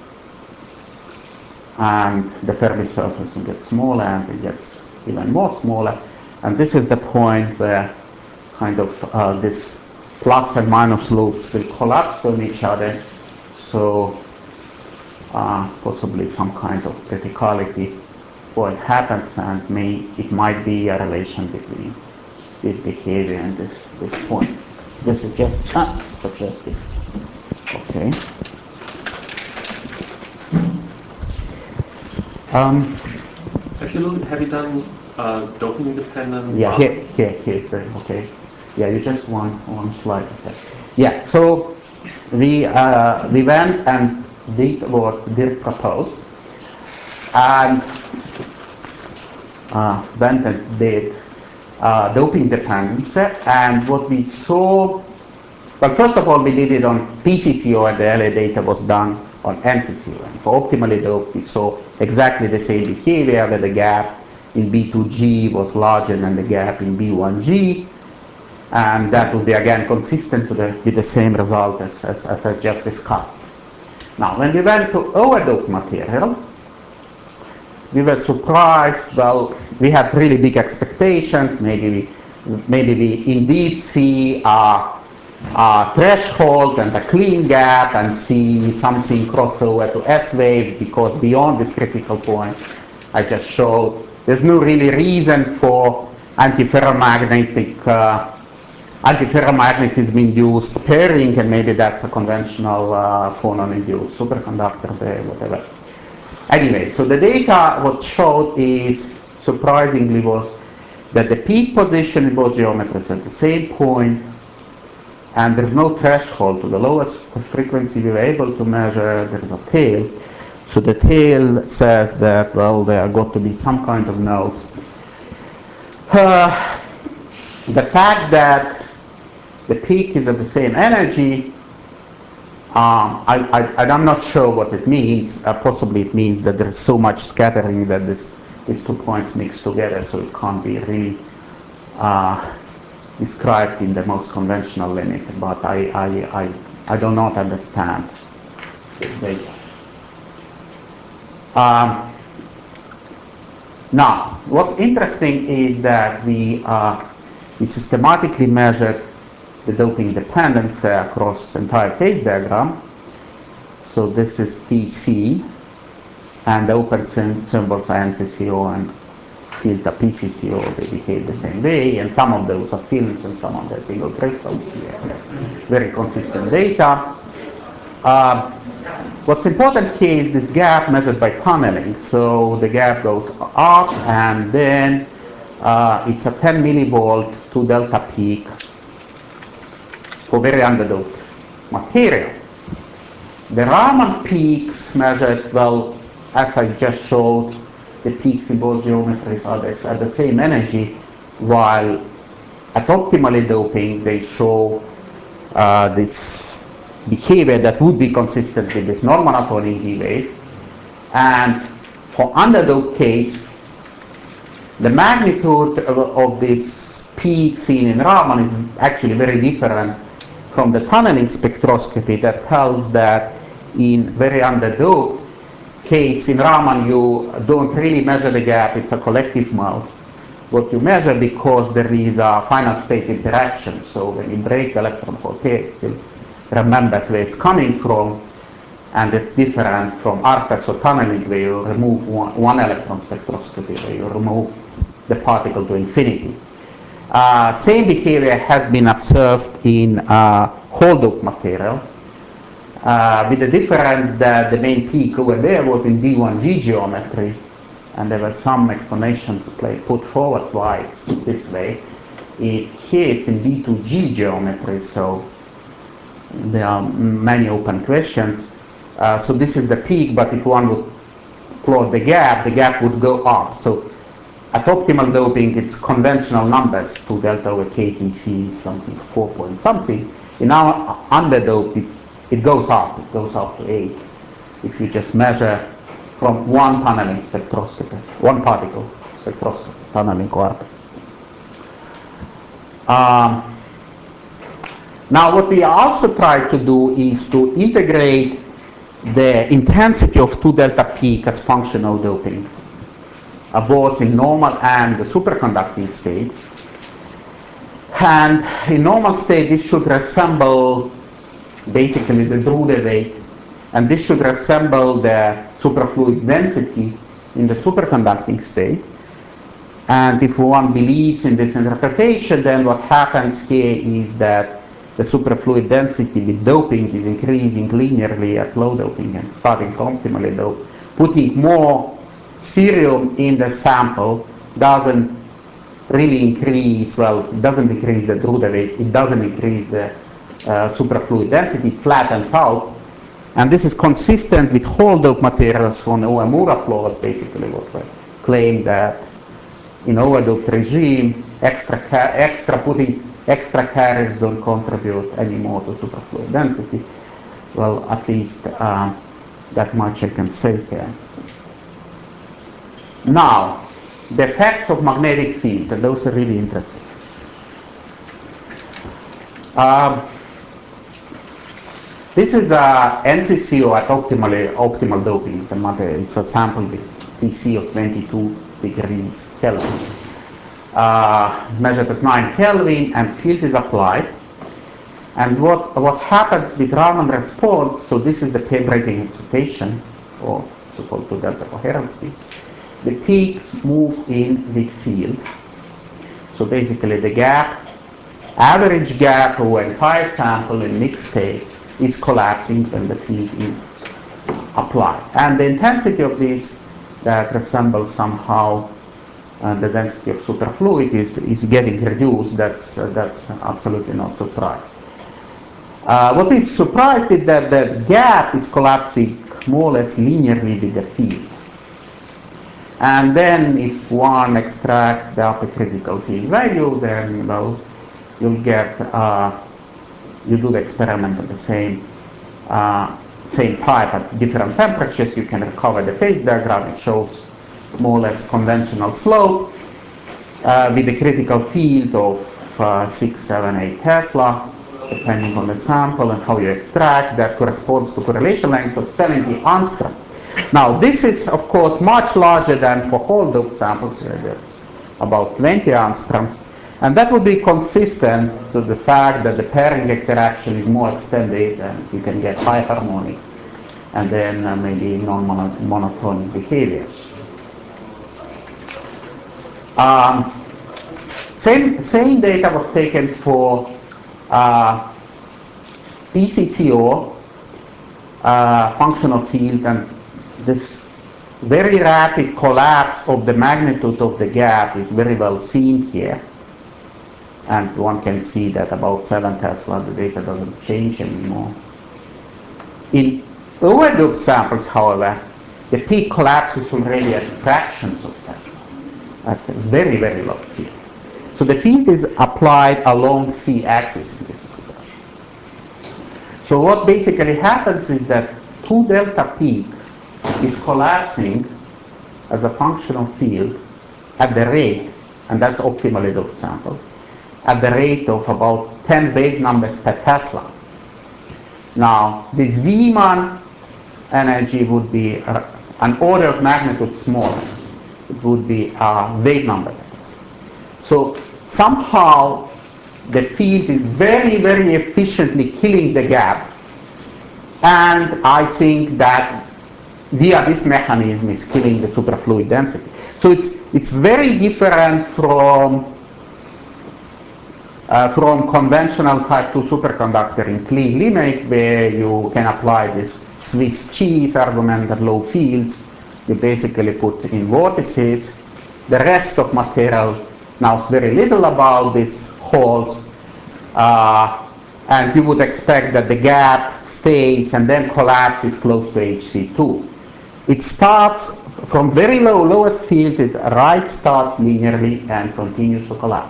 and the Fermi surface gets smaller, and it gets even more smaller. And this is the point where kind of this plus and minus loops will collapse on each other. So possibly some kind of criticality point happens, and it might be a relation between this behavior and this point. This is just suggestive. Okay. Have you done doping independent? Yeah, here's the, okay. Yeah, you just one slide. Okay. Yeah, so we went and did what Dirk proposed, and went and did doping dependence, and what we saw. Well, first of all, we did it on PCCO, and the earlier data was done on NCCO. And for optimally doped, we saw exactly the same behavior, where the gap in B2G was larger than the gap in B1G, and that would be again consistent with the same result as I just discussed. Now, when we went to overdoped material, we were surprised. Well, we had really big expectations. Maybe we indeed see a threshold and a clean gap and see something crossover to S wave, because beyond this critical point I just showed, there's no really reason for antiferromagnetism induced pairing, and maybe that's a conventional phonon induced superconductor there, whatever. Anyway, so the data what showed is, surprisingly, was that the peak position in both geometries at the same point, and there is no threshold to the lowest frequency we were able to measure. There is a tail. So the tail says that, well, there are got to be some kind of nodes. The fact that the peak is at the same energy, I'm not sure what it means. Possibly it means that there is so much scattering that these 2 points mix together, so it can't be really described in the most conventional limit, but I do not understand this data. Now, what's interesting is that we systematically measured the doping dependence across the entire phase diagram. So this is TC, and the open symbols are NCCO and filter PCCO. They behave the same way, and some of those are films and some of them are single crystals here. Very consistent data. What's important here is this gap measured by tunneling. So the gap goes up, and then it's a 10 millivolt to delta peak for very underdosed material. The Raman peaks measured, well, as I just showed, the peaks in both geometries are at the same energy, while at optimally doping they show this behavior that would be consistent with this non-monotonic D wave. And for underdoped case, the magnitude of this peak seen in Raman is actually very different from the tunneling spectroscopy that tells that in very underdoped case in Raman you don't really measure the gap, it's a collective mode. What you measure, because there is a finite state interaction, so when you break the electron hole pair, it still remembers where it's coming from, and it's different from ARPES or tunneling, where you remove one electron spectroscopy, where you remove the particle to infinity. Same behavior has been observed in hole doped material, with the difference that the main peak over there was in B1G geometry, and there were some explanations put forward why it's this way. Here it's in B2G geometry, so there are many open questions. So this is the peak, but if one would plot the gap would go up. So at optimal doping, it's conventional numbers, 2 delta over KTC, something 4 point something. In our underdoped, it goes up. It goes up to 8. If you just measure from one tunneling spectroscopy, one particle spectroscopy, tunneling quarters. Now, what we also try to do is to integrate the intensity of 2 delta peak as functional doping, both in normal and the superconducting state. And in normal state, this should resemble basically the Drude wave And this should resemble the superfluid density in the superconducting state. And if one believes in this interpretation, then what happens here is that the superfluid density with doping is increasing linearly at low doping and starting to optimally dope. Putting more cerium in the sample doesn't really increase, well, it doesn't increase the Drude weight, it doesn't increase the superfluid density, it flattens out. And this is consistent with whole dope materials on Oamura plot, basically what we claim that in overdoped regime, putting extra carriers don't contribute anymore to superfluid density. Well, at least that much I can say here. Now, the effects of magnetic field, and those are really interesting. This is a NCCO at optimal doping. It's a sample with PC of 22 degrees Kelvin. Measured at 9 Kelvin, and field is applied. And what happens with Raman response, so this is the penetrating excitation, or so-called 2 delta coherence peak. The peak moves in with field. So basically the gap, average gap of entire sample in mixed state is collapsing when the field is applied. And the intensity of this that resembles somehow the density of superfluid is getting reduced. That's absolutely not surprised. What is surprised is that the gap is collapsing more or less linearly with the field. And then if one extracts the upper critical field value, then you'll get, you do the experiment at the same type at different temperatures. You can recover the phase diagram. It shows more or less conventional slope with the critical field of 6, 7, 8 Tesla, depending on the sample and how you extract. That corresponds to correlation lengths of 70 angstroms. Now, this is, of course, much larger than for whole dope samples. It's about 20 angstroms. And that would be consistent to the fact that the pairing interaction is more extended and you can get high harmonics and then maybe non-monotonic behavior. Same data was taken for PCCO, functional field, and this very rapid collapse of the magnitude of the gap is very well seen here. And one can see that about 7 Tesla, the data doesn't change anymore. In overdoped samples, however, the peak collapses already at fractions of Tesla, at a very, very low field. So the field is applied along C-axis in this expression. So what basically happens is that 2 delta peak is collapsing as a functional field at the rate, and that's optimally doped sample, at the rate of about 10 wave numbers per Tesla. Now, the Zeeman energy would be an order of magnitude smaller. It would be a wave number. So somehow the field is very, very efficiently killing the gap. And I think that via this mechanism is killing the superfluid density. So it's very different from conventional type 2 superconductor in clean limit, where you can apply this Swiss cheese argument at low fields. You basically put in vortices. The rest of material knows very little about these holes, and you would expect that the gap stays and then collapses close to HC2. It starts from very low, lowest field, it right starts linearly and continues to collapse.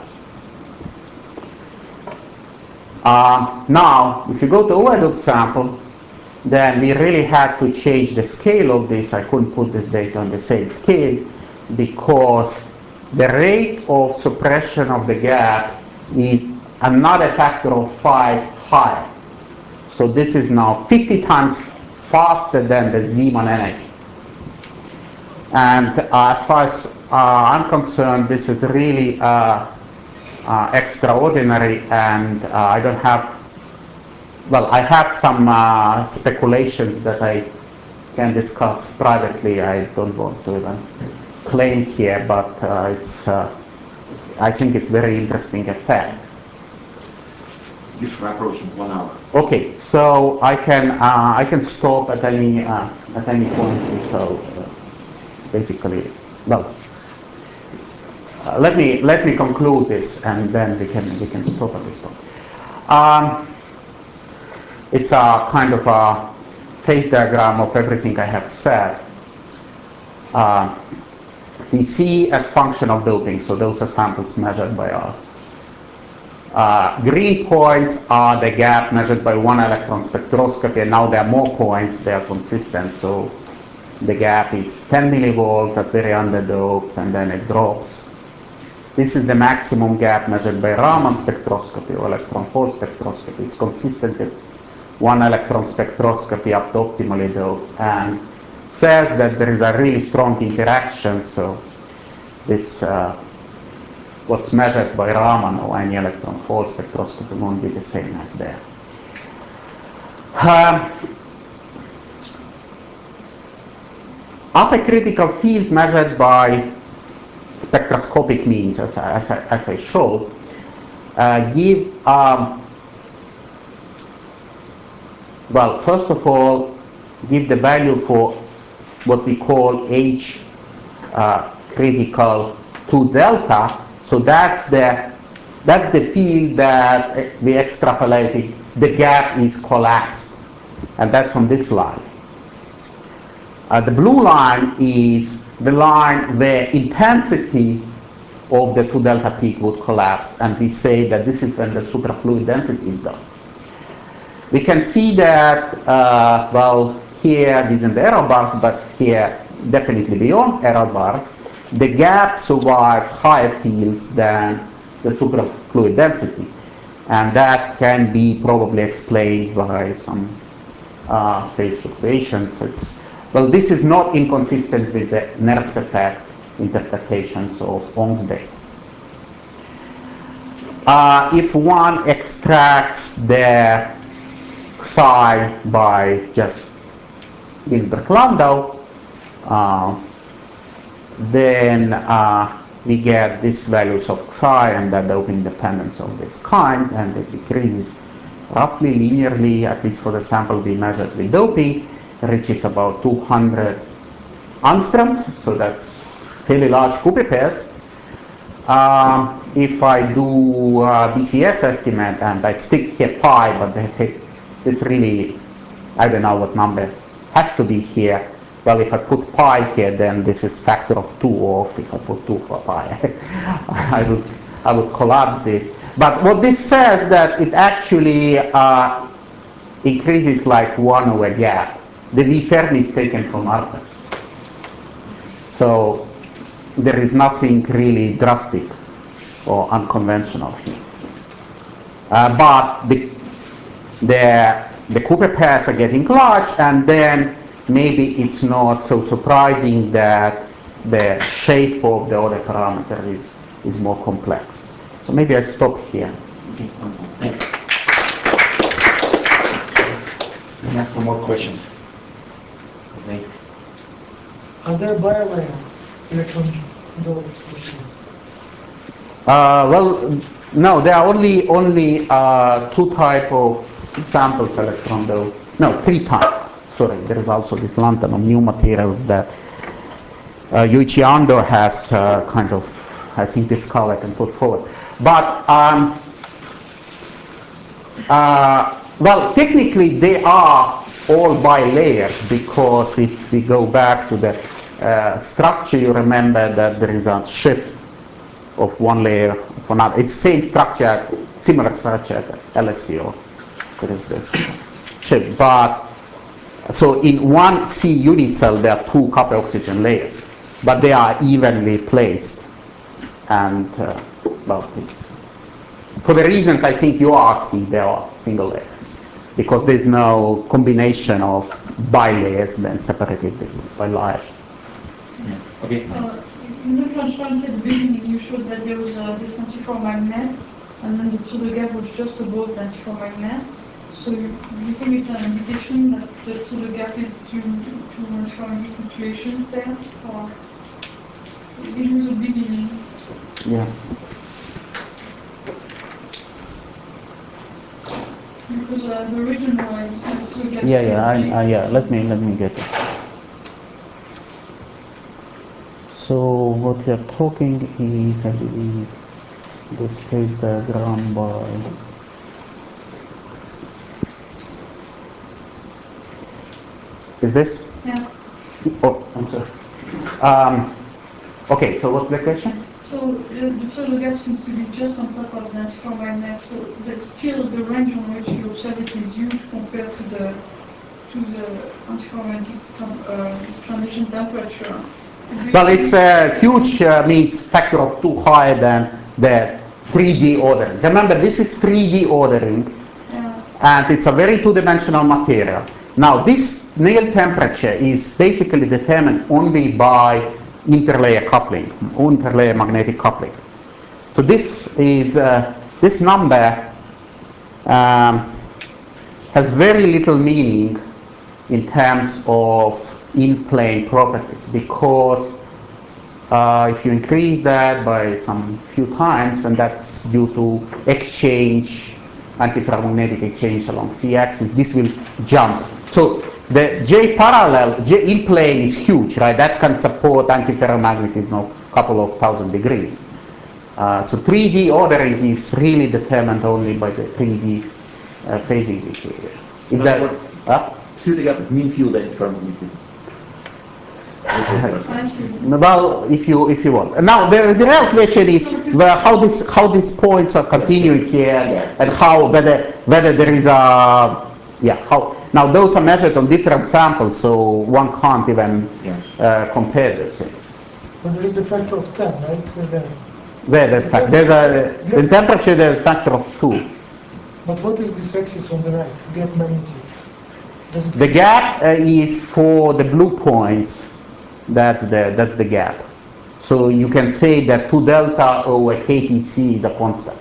Now, if you go to overdoped sample, then we really had to change the scale of this. I couldn't put this data on the same scale because the rate of suppression of the gap is another factor of 5 higher. So this is now 50 times faster than the Zeeman energy. And as far as I'm concerned, this is really extraordinary, and I don't have well, I have some speculations that I can discuss privately. I don't want to even claim here, but I think it's very interesting effect. You should approach in 1 hour. Okay, so I can stop at any point. So basically, well, let me conclude this, and then we can stop at this point. It's a kind of a phase diagram of everything I have said. We see as function of doping, so those are samples measured by us. Green points are the gap measured by 1 electron spectroscopy, and now there are more points, they are consistent, so the gap is 10 millivolt at very underdoped, and then it drops. This is the maximum gap measured by Raman spectroscopy or electron hole spectroscopy. It's consistent with 1 electron spectroscopy up to optimally doped, and says that there is a really strong interaction, so this what's measured by Raman or any electron hole spectroscopy won't be the same as there. Of a critical field measured by spectroscopic means, as I showed, give, well, first of all, give the value for what we call H critical 2 delta. So that's the field that we extrapolated. The gap is collapsed, and that's from this line. The blue line is the line where intensity of the 2 delta peak would collapse, and we say that this is when the superfluid density is done. We can see that, well, here these are the error bars, but here definitely beyond error bars, the gap survives higher fields than the superfluid density, and that can be probably explained by some phase fluctuations. Well, this is not inconsistent with the Nernst effect interpretations of Onsday. If one extracts the psi by just Gilbert-Landau, then we get these values of psi and the doping dependence of this kind, and it decreases roughly linearly, at least for the sample we measured with doping, reaches about 200 angstroms, so that's fairly large Cooper pairs. If I do BCS estimate and I stick here pi, but it's really, I don't know what number has to be here. Well, if I put pi here, then this is factor of 2 off. If I put 2 for pi, I would collapse this. But what this says that it actually increases like 1 over gap. The V Fermi is taken from Artes. So there is nothing really drastic or unconventional here. But the Cooper pairs are getting large, and then maybe it's not so surprising that the shape of the other parameter is more complex. So maybe I stop here. Okay, thanks. Let me ask for more questions. Okay. Are there bilayer electron doped machines? Well, no, there are only 2 type of samples electron doped. No, 3 types. Sorry, there is also this lanthanum new materials that Yuichi Ando has kind of, I think this color I can put forward. But, well, technically they are all bilayer, because if we go back to the structure, you remember that there is a shift of one layer of another. It's same structure, similar structure at LSCO. There is this shift. But so in one C unit cell, there are 2 copper oxygen layers, but they are evenly placed. And well, it's, for the reasons I think you're asking, they are single layer, because there's no combination of bilayers then separated by layers. Yeah. Okay. In the transparency at the beginning, you showed that there was this antiferromagnet, and then the pseudo gap was just above the antiferromagnet. So you think it's an indication that the solar gap is due to interferometric fluctuations there, or it was a beginning? Yeah. Because the original I said the solar gap. Yeah. Let me get it. So what we are talking is, I believe, this phase diagram by is this? Yeah. Oh, I'm sorry. Okay, so what's the question? So the solar gap seems to be just on top of the antiferromagnet, so but still the range on which you observe it is huge compared to the antiferromagnetic transition temperature. Well, it's huge, means factor of 2 higher than the 3D ordering. Remember, this is 3D ordering, and it's a very two-dimensional material. Now, this nail temperature is basically determined only by interlayer coupling, interlayer magnetic coupling. So this is this number has very little meaning in terms of in-plane properties, because if you increase that by some few times, and that's due to exchange, antiferromagnetic exchange along c-axis, this will jump. So the J parallel, J in plane is huge, right? That can support antiferromagnetism of a couple of thousand degrees. So 3D ordering is really determined only by the 3D phasing behavior. If that, Shooting up is mean field antiferromagnetism. well, if you want. Now the real question is how these points are continuing here, and how whether there is a how. Now those are measured on different samples, so one can't even compare those things. But there is a factor of 10, right? There's a in temperature there's a factor of 2. But what is this axis on the right? Gap magnitude. The gap is for the blue points. That's the gap. So you can say that 2 delta over KTC is a constant.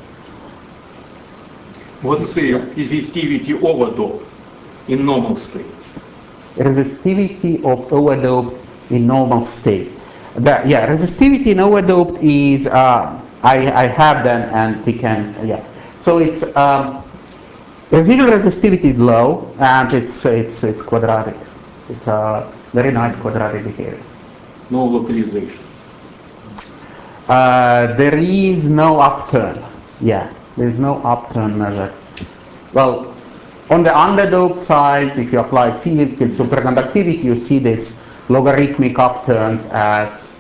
What's the resistivity overdope in normal state? Resistivity of overdope in normal state. Resistivity in overdope is I have them, and we can So it's residual resistivity is low, and it's quadratic. It's a very nice quadratic behavior. No localization. There is no upturn. Yeah, there is no upturn measured. Well, on the underdoped side, if you apply field superconductivity, you see this logarithmic upturns as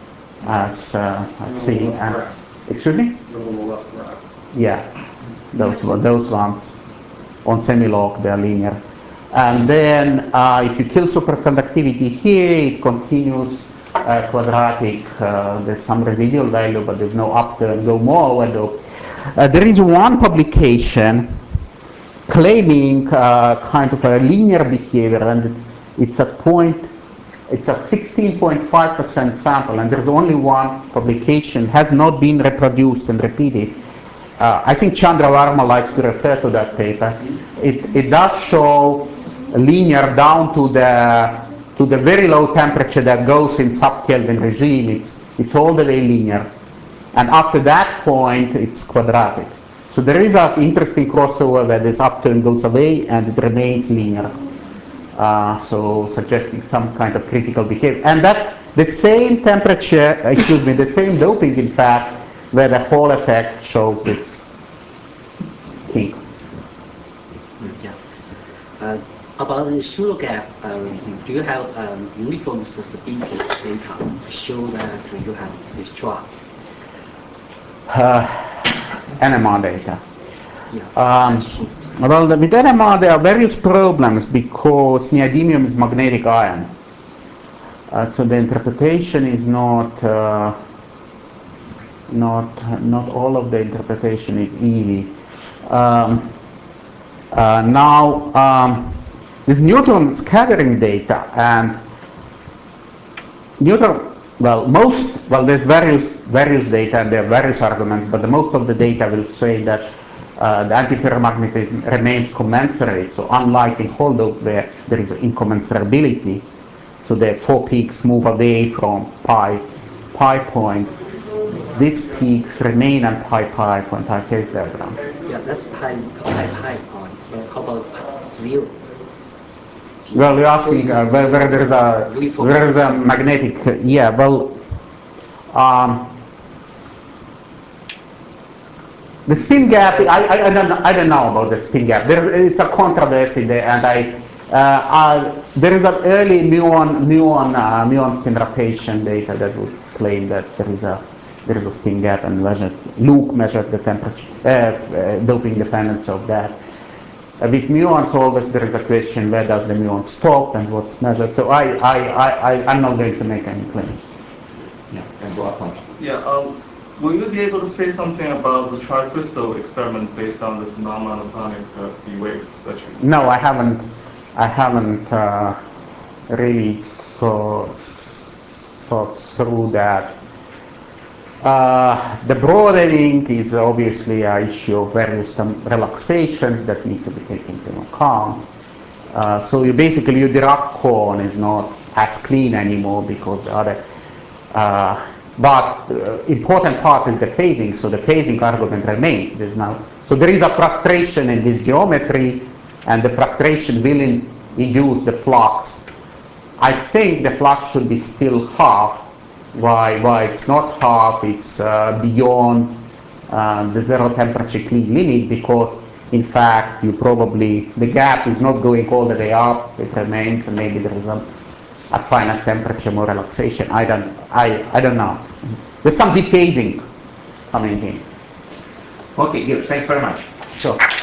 seen. Excuse me? Yeah, those ones on semi-log, they're linear. And then if you kill superconductivity here, it continues quadratic. There's some residual value, but there's no upturn, no more overdope. There is one publication claiming kind of a linear behavior, and it's a 16.5% sample, and there's only one publication, has not been reproduced and repeated. I think Chandra Varma likes to refer to that paper. It does show linear down to the very low temperature that goes in sub-Kelvin regime. It's all the way linear, and after that point it's quadratic. So there is an interesting crossover where this upturn goes away and it remains linear. So suggesting some kind of critical behavior, and that's the same temperature. The same doping, in fact, where the Hall effect shows this kink. About the solar gap, do you have uniform sensitivity data to show that you have this drop? NMR data. Yeah. Well, with NMR there are various problems because neodymium is magnetic ion. So the interpretation is not all of the interpretation is easy. This neutron scattering data, and neutron, there's various data and there are various arguments, but most of the data will say that the antiferromagnetism remains commensurate. So unlike in holdout where there is incommensurability, so the 4 peaks move away from pi point, these peaks remain at pi point, phase diagram. Yeah, that's pi point. But how about 0? Well, you're asking where there is a magnetic, yeah, well, the spin gap, I don't know about the spin gap. It's a controversy there, and there is an early muon spin rotation data that would claim that there is a spin gap, and Luke measured the temperature, doping dependence of that. With muons, always there is a question: where does the muon stop, and what's measured? So I'm not going to make any claims. Yeah, thanks a lot. Yeah. Will you be able to say something about the tricrystal experiment based on this non-monotonic D wave that you? No, I haven't really thought through that. The broadening is obviously an issue of various relaxations that need to be taken into account. So your Dirac cone is not as clean anymore because other. But important part is the phasing, so the phasing argument remains. So there is a frustration in this geometry, and the frustration will induce the flux. I think the flux should be still half. Why it's not half, it's beyond the zero temperature clean limit, because in fact the gap is not going all the way up, it remains, and maybe there is at finite temperature more relaxation. I don't know. There's some dephasing coming in. Okay, good. Thanks very much. Sure.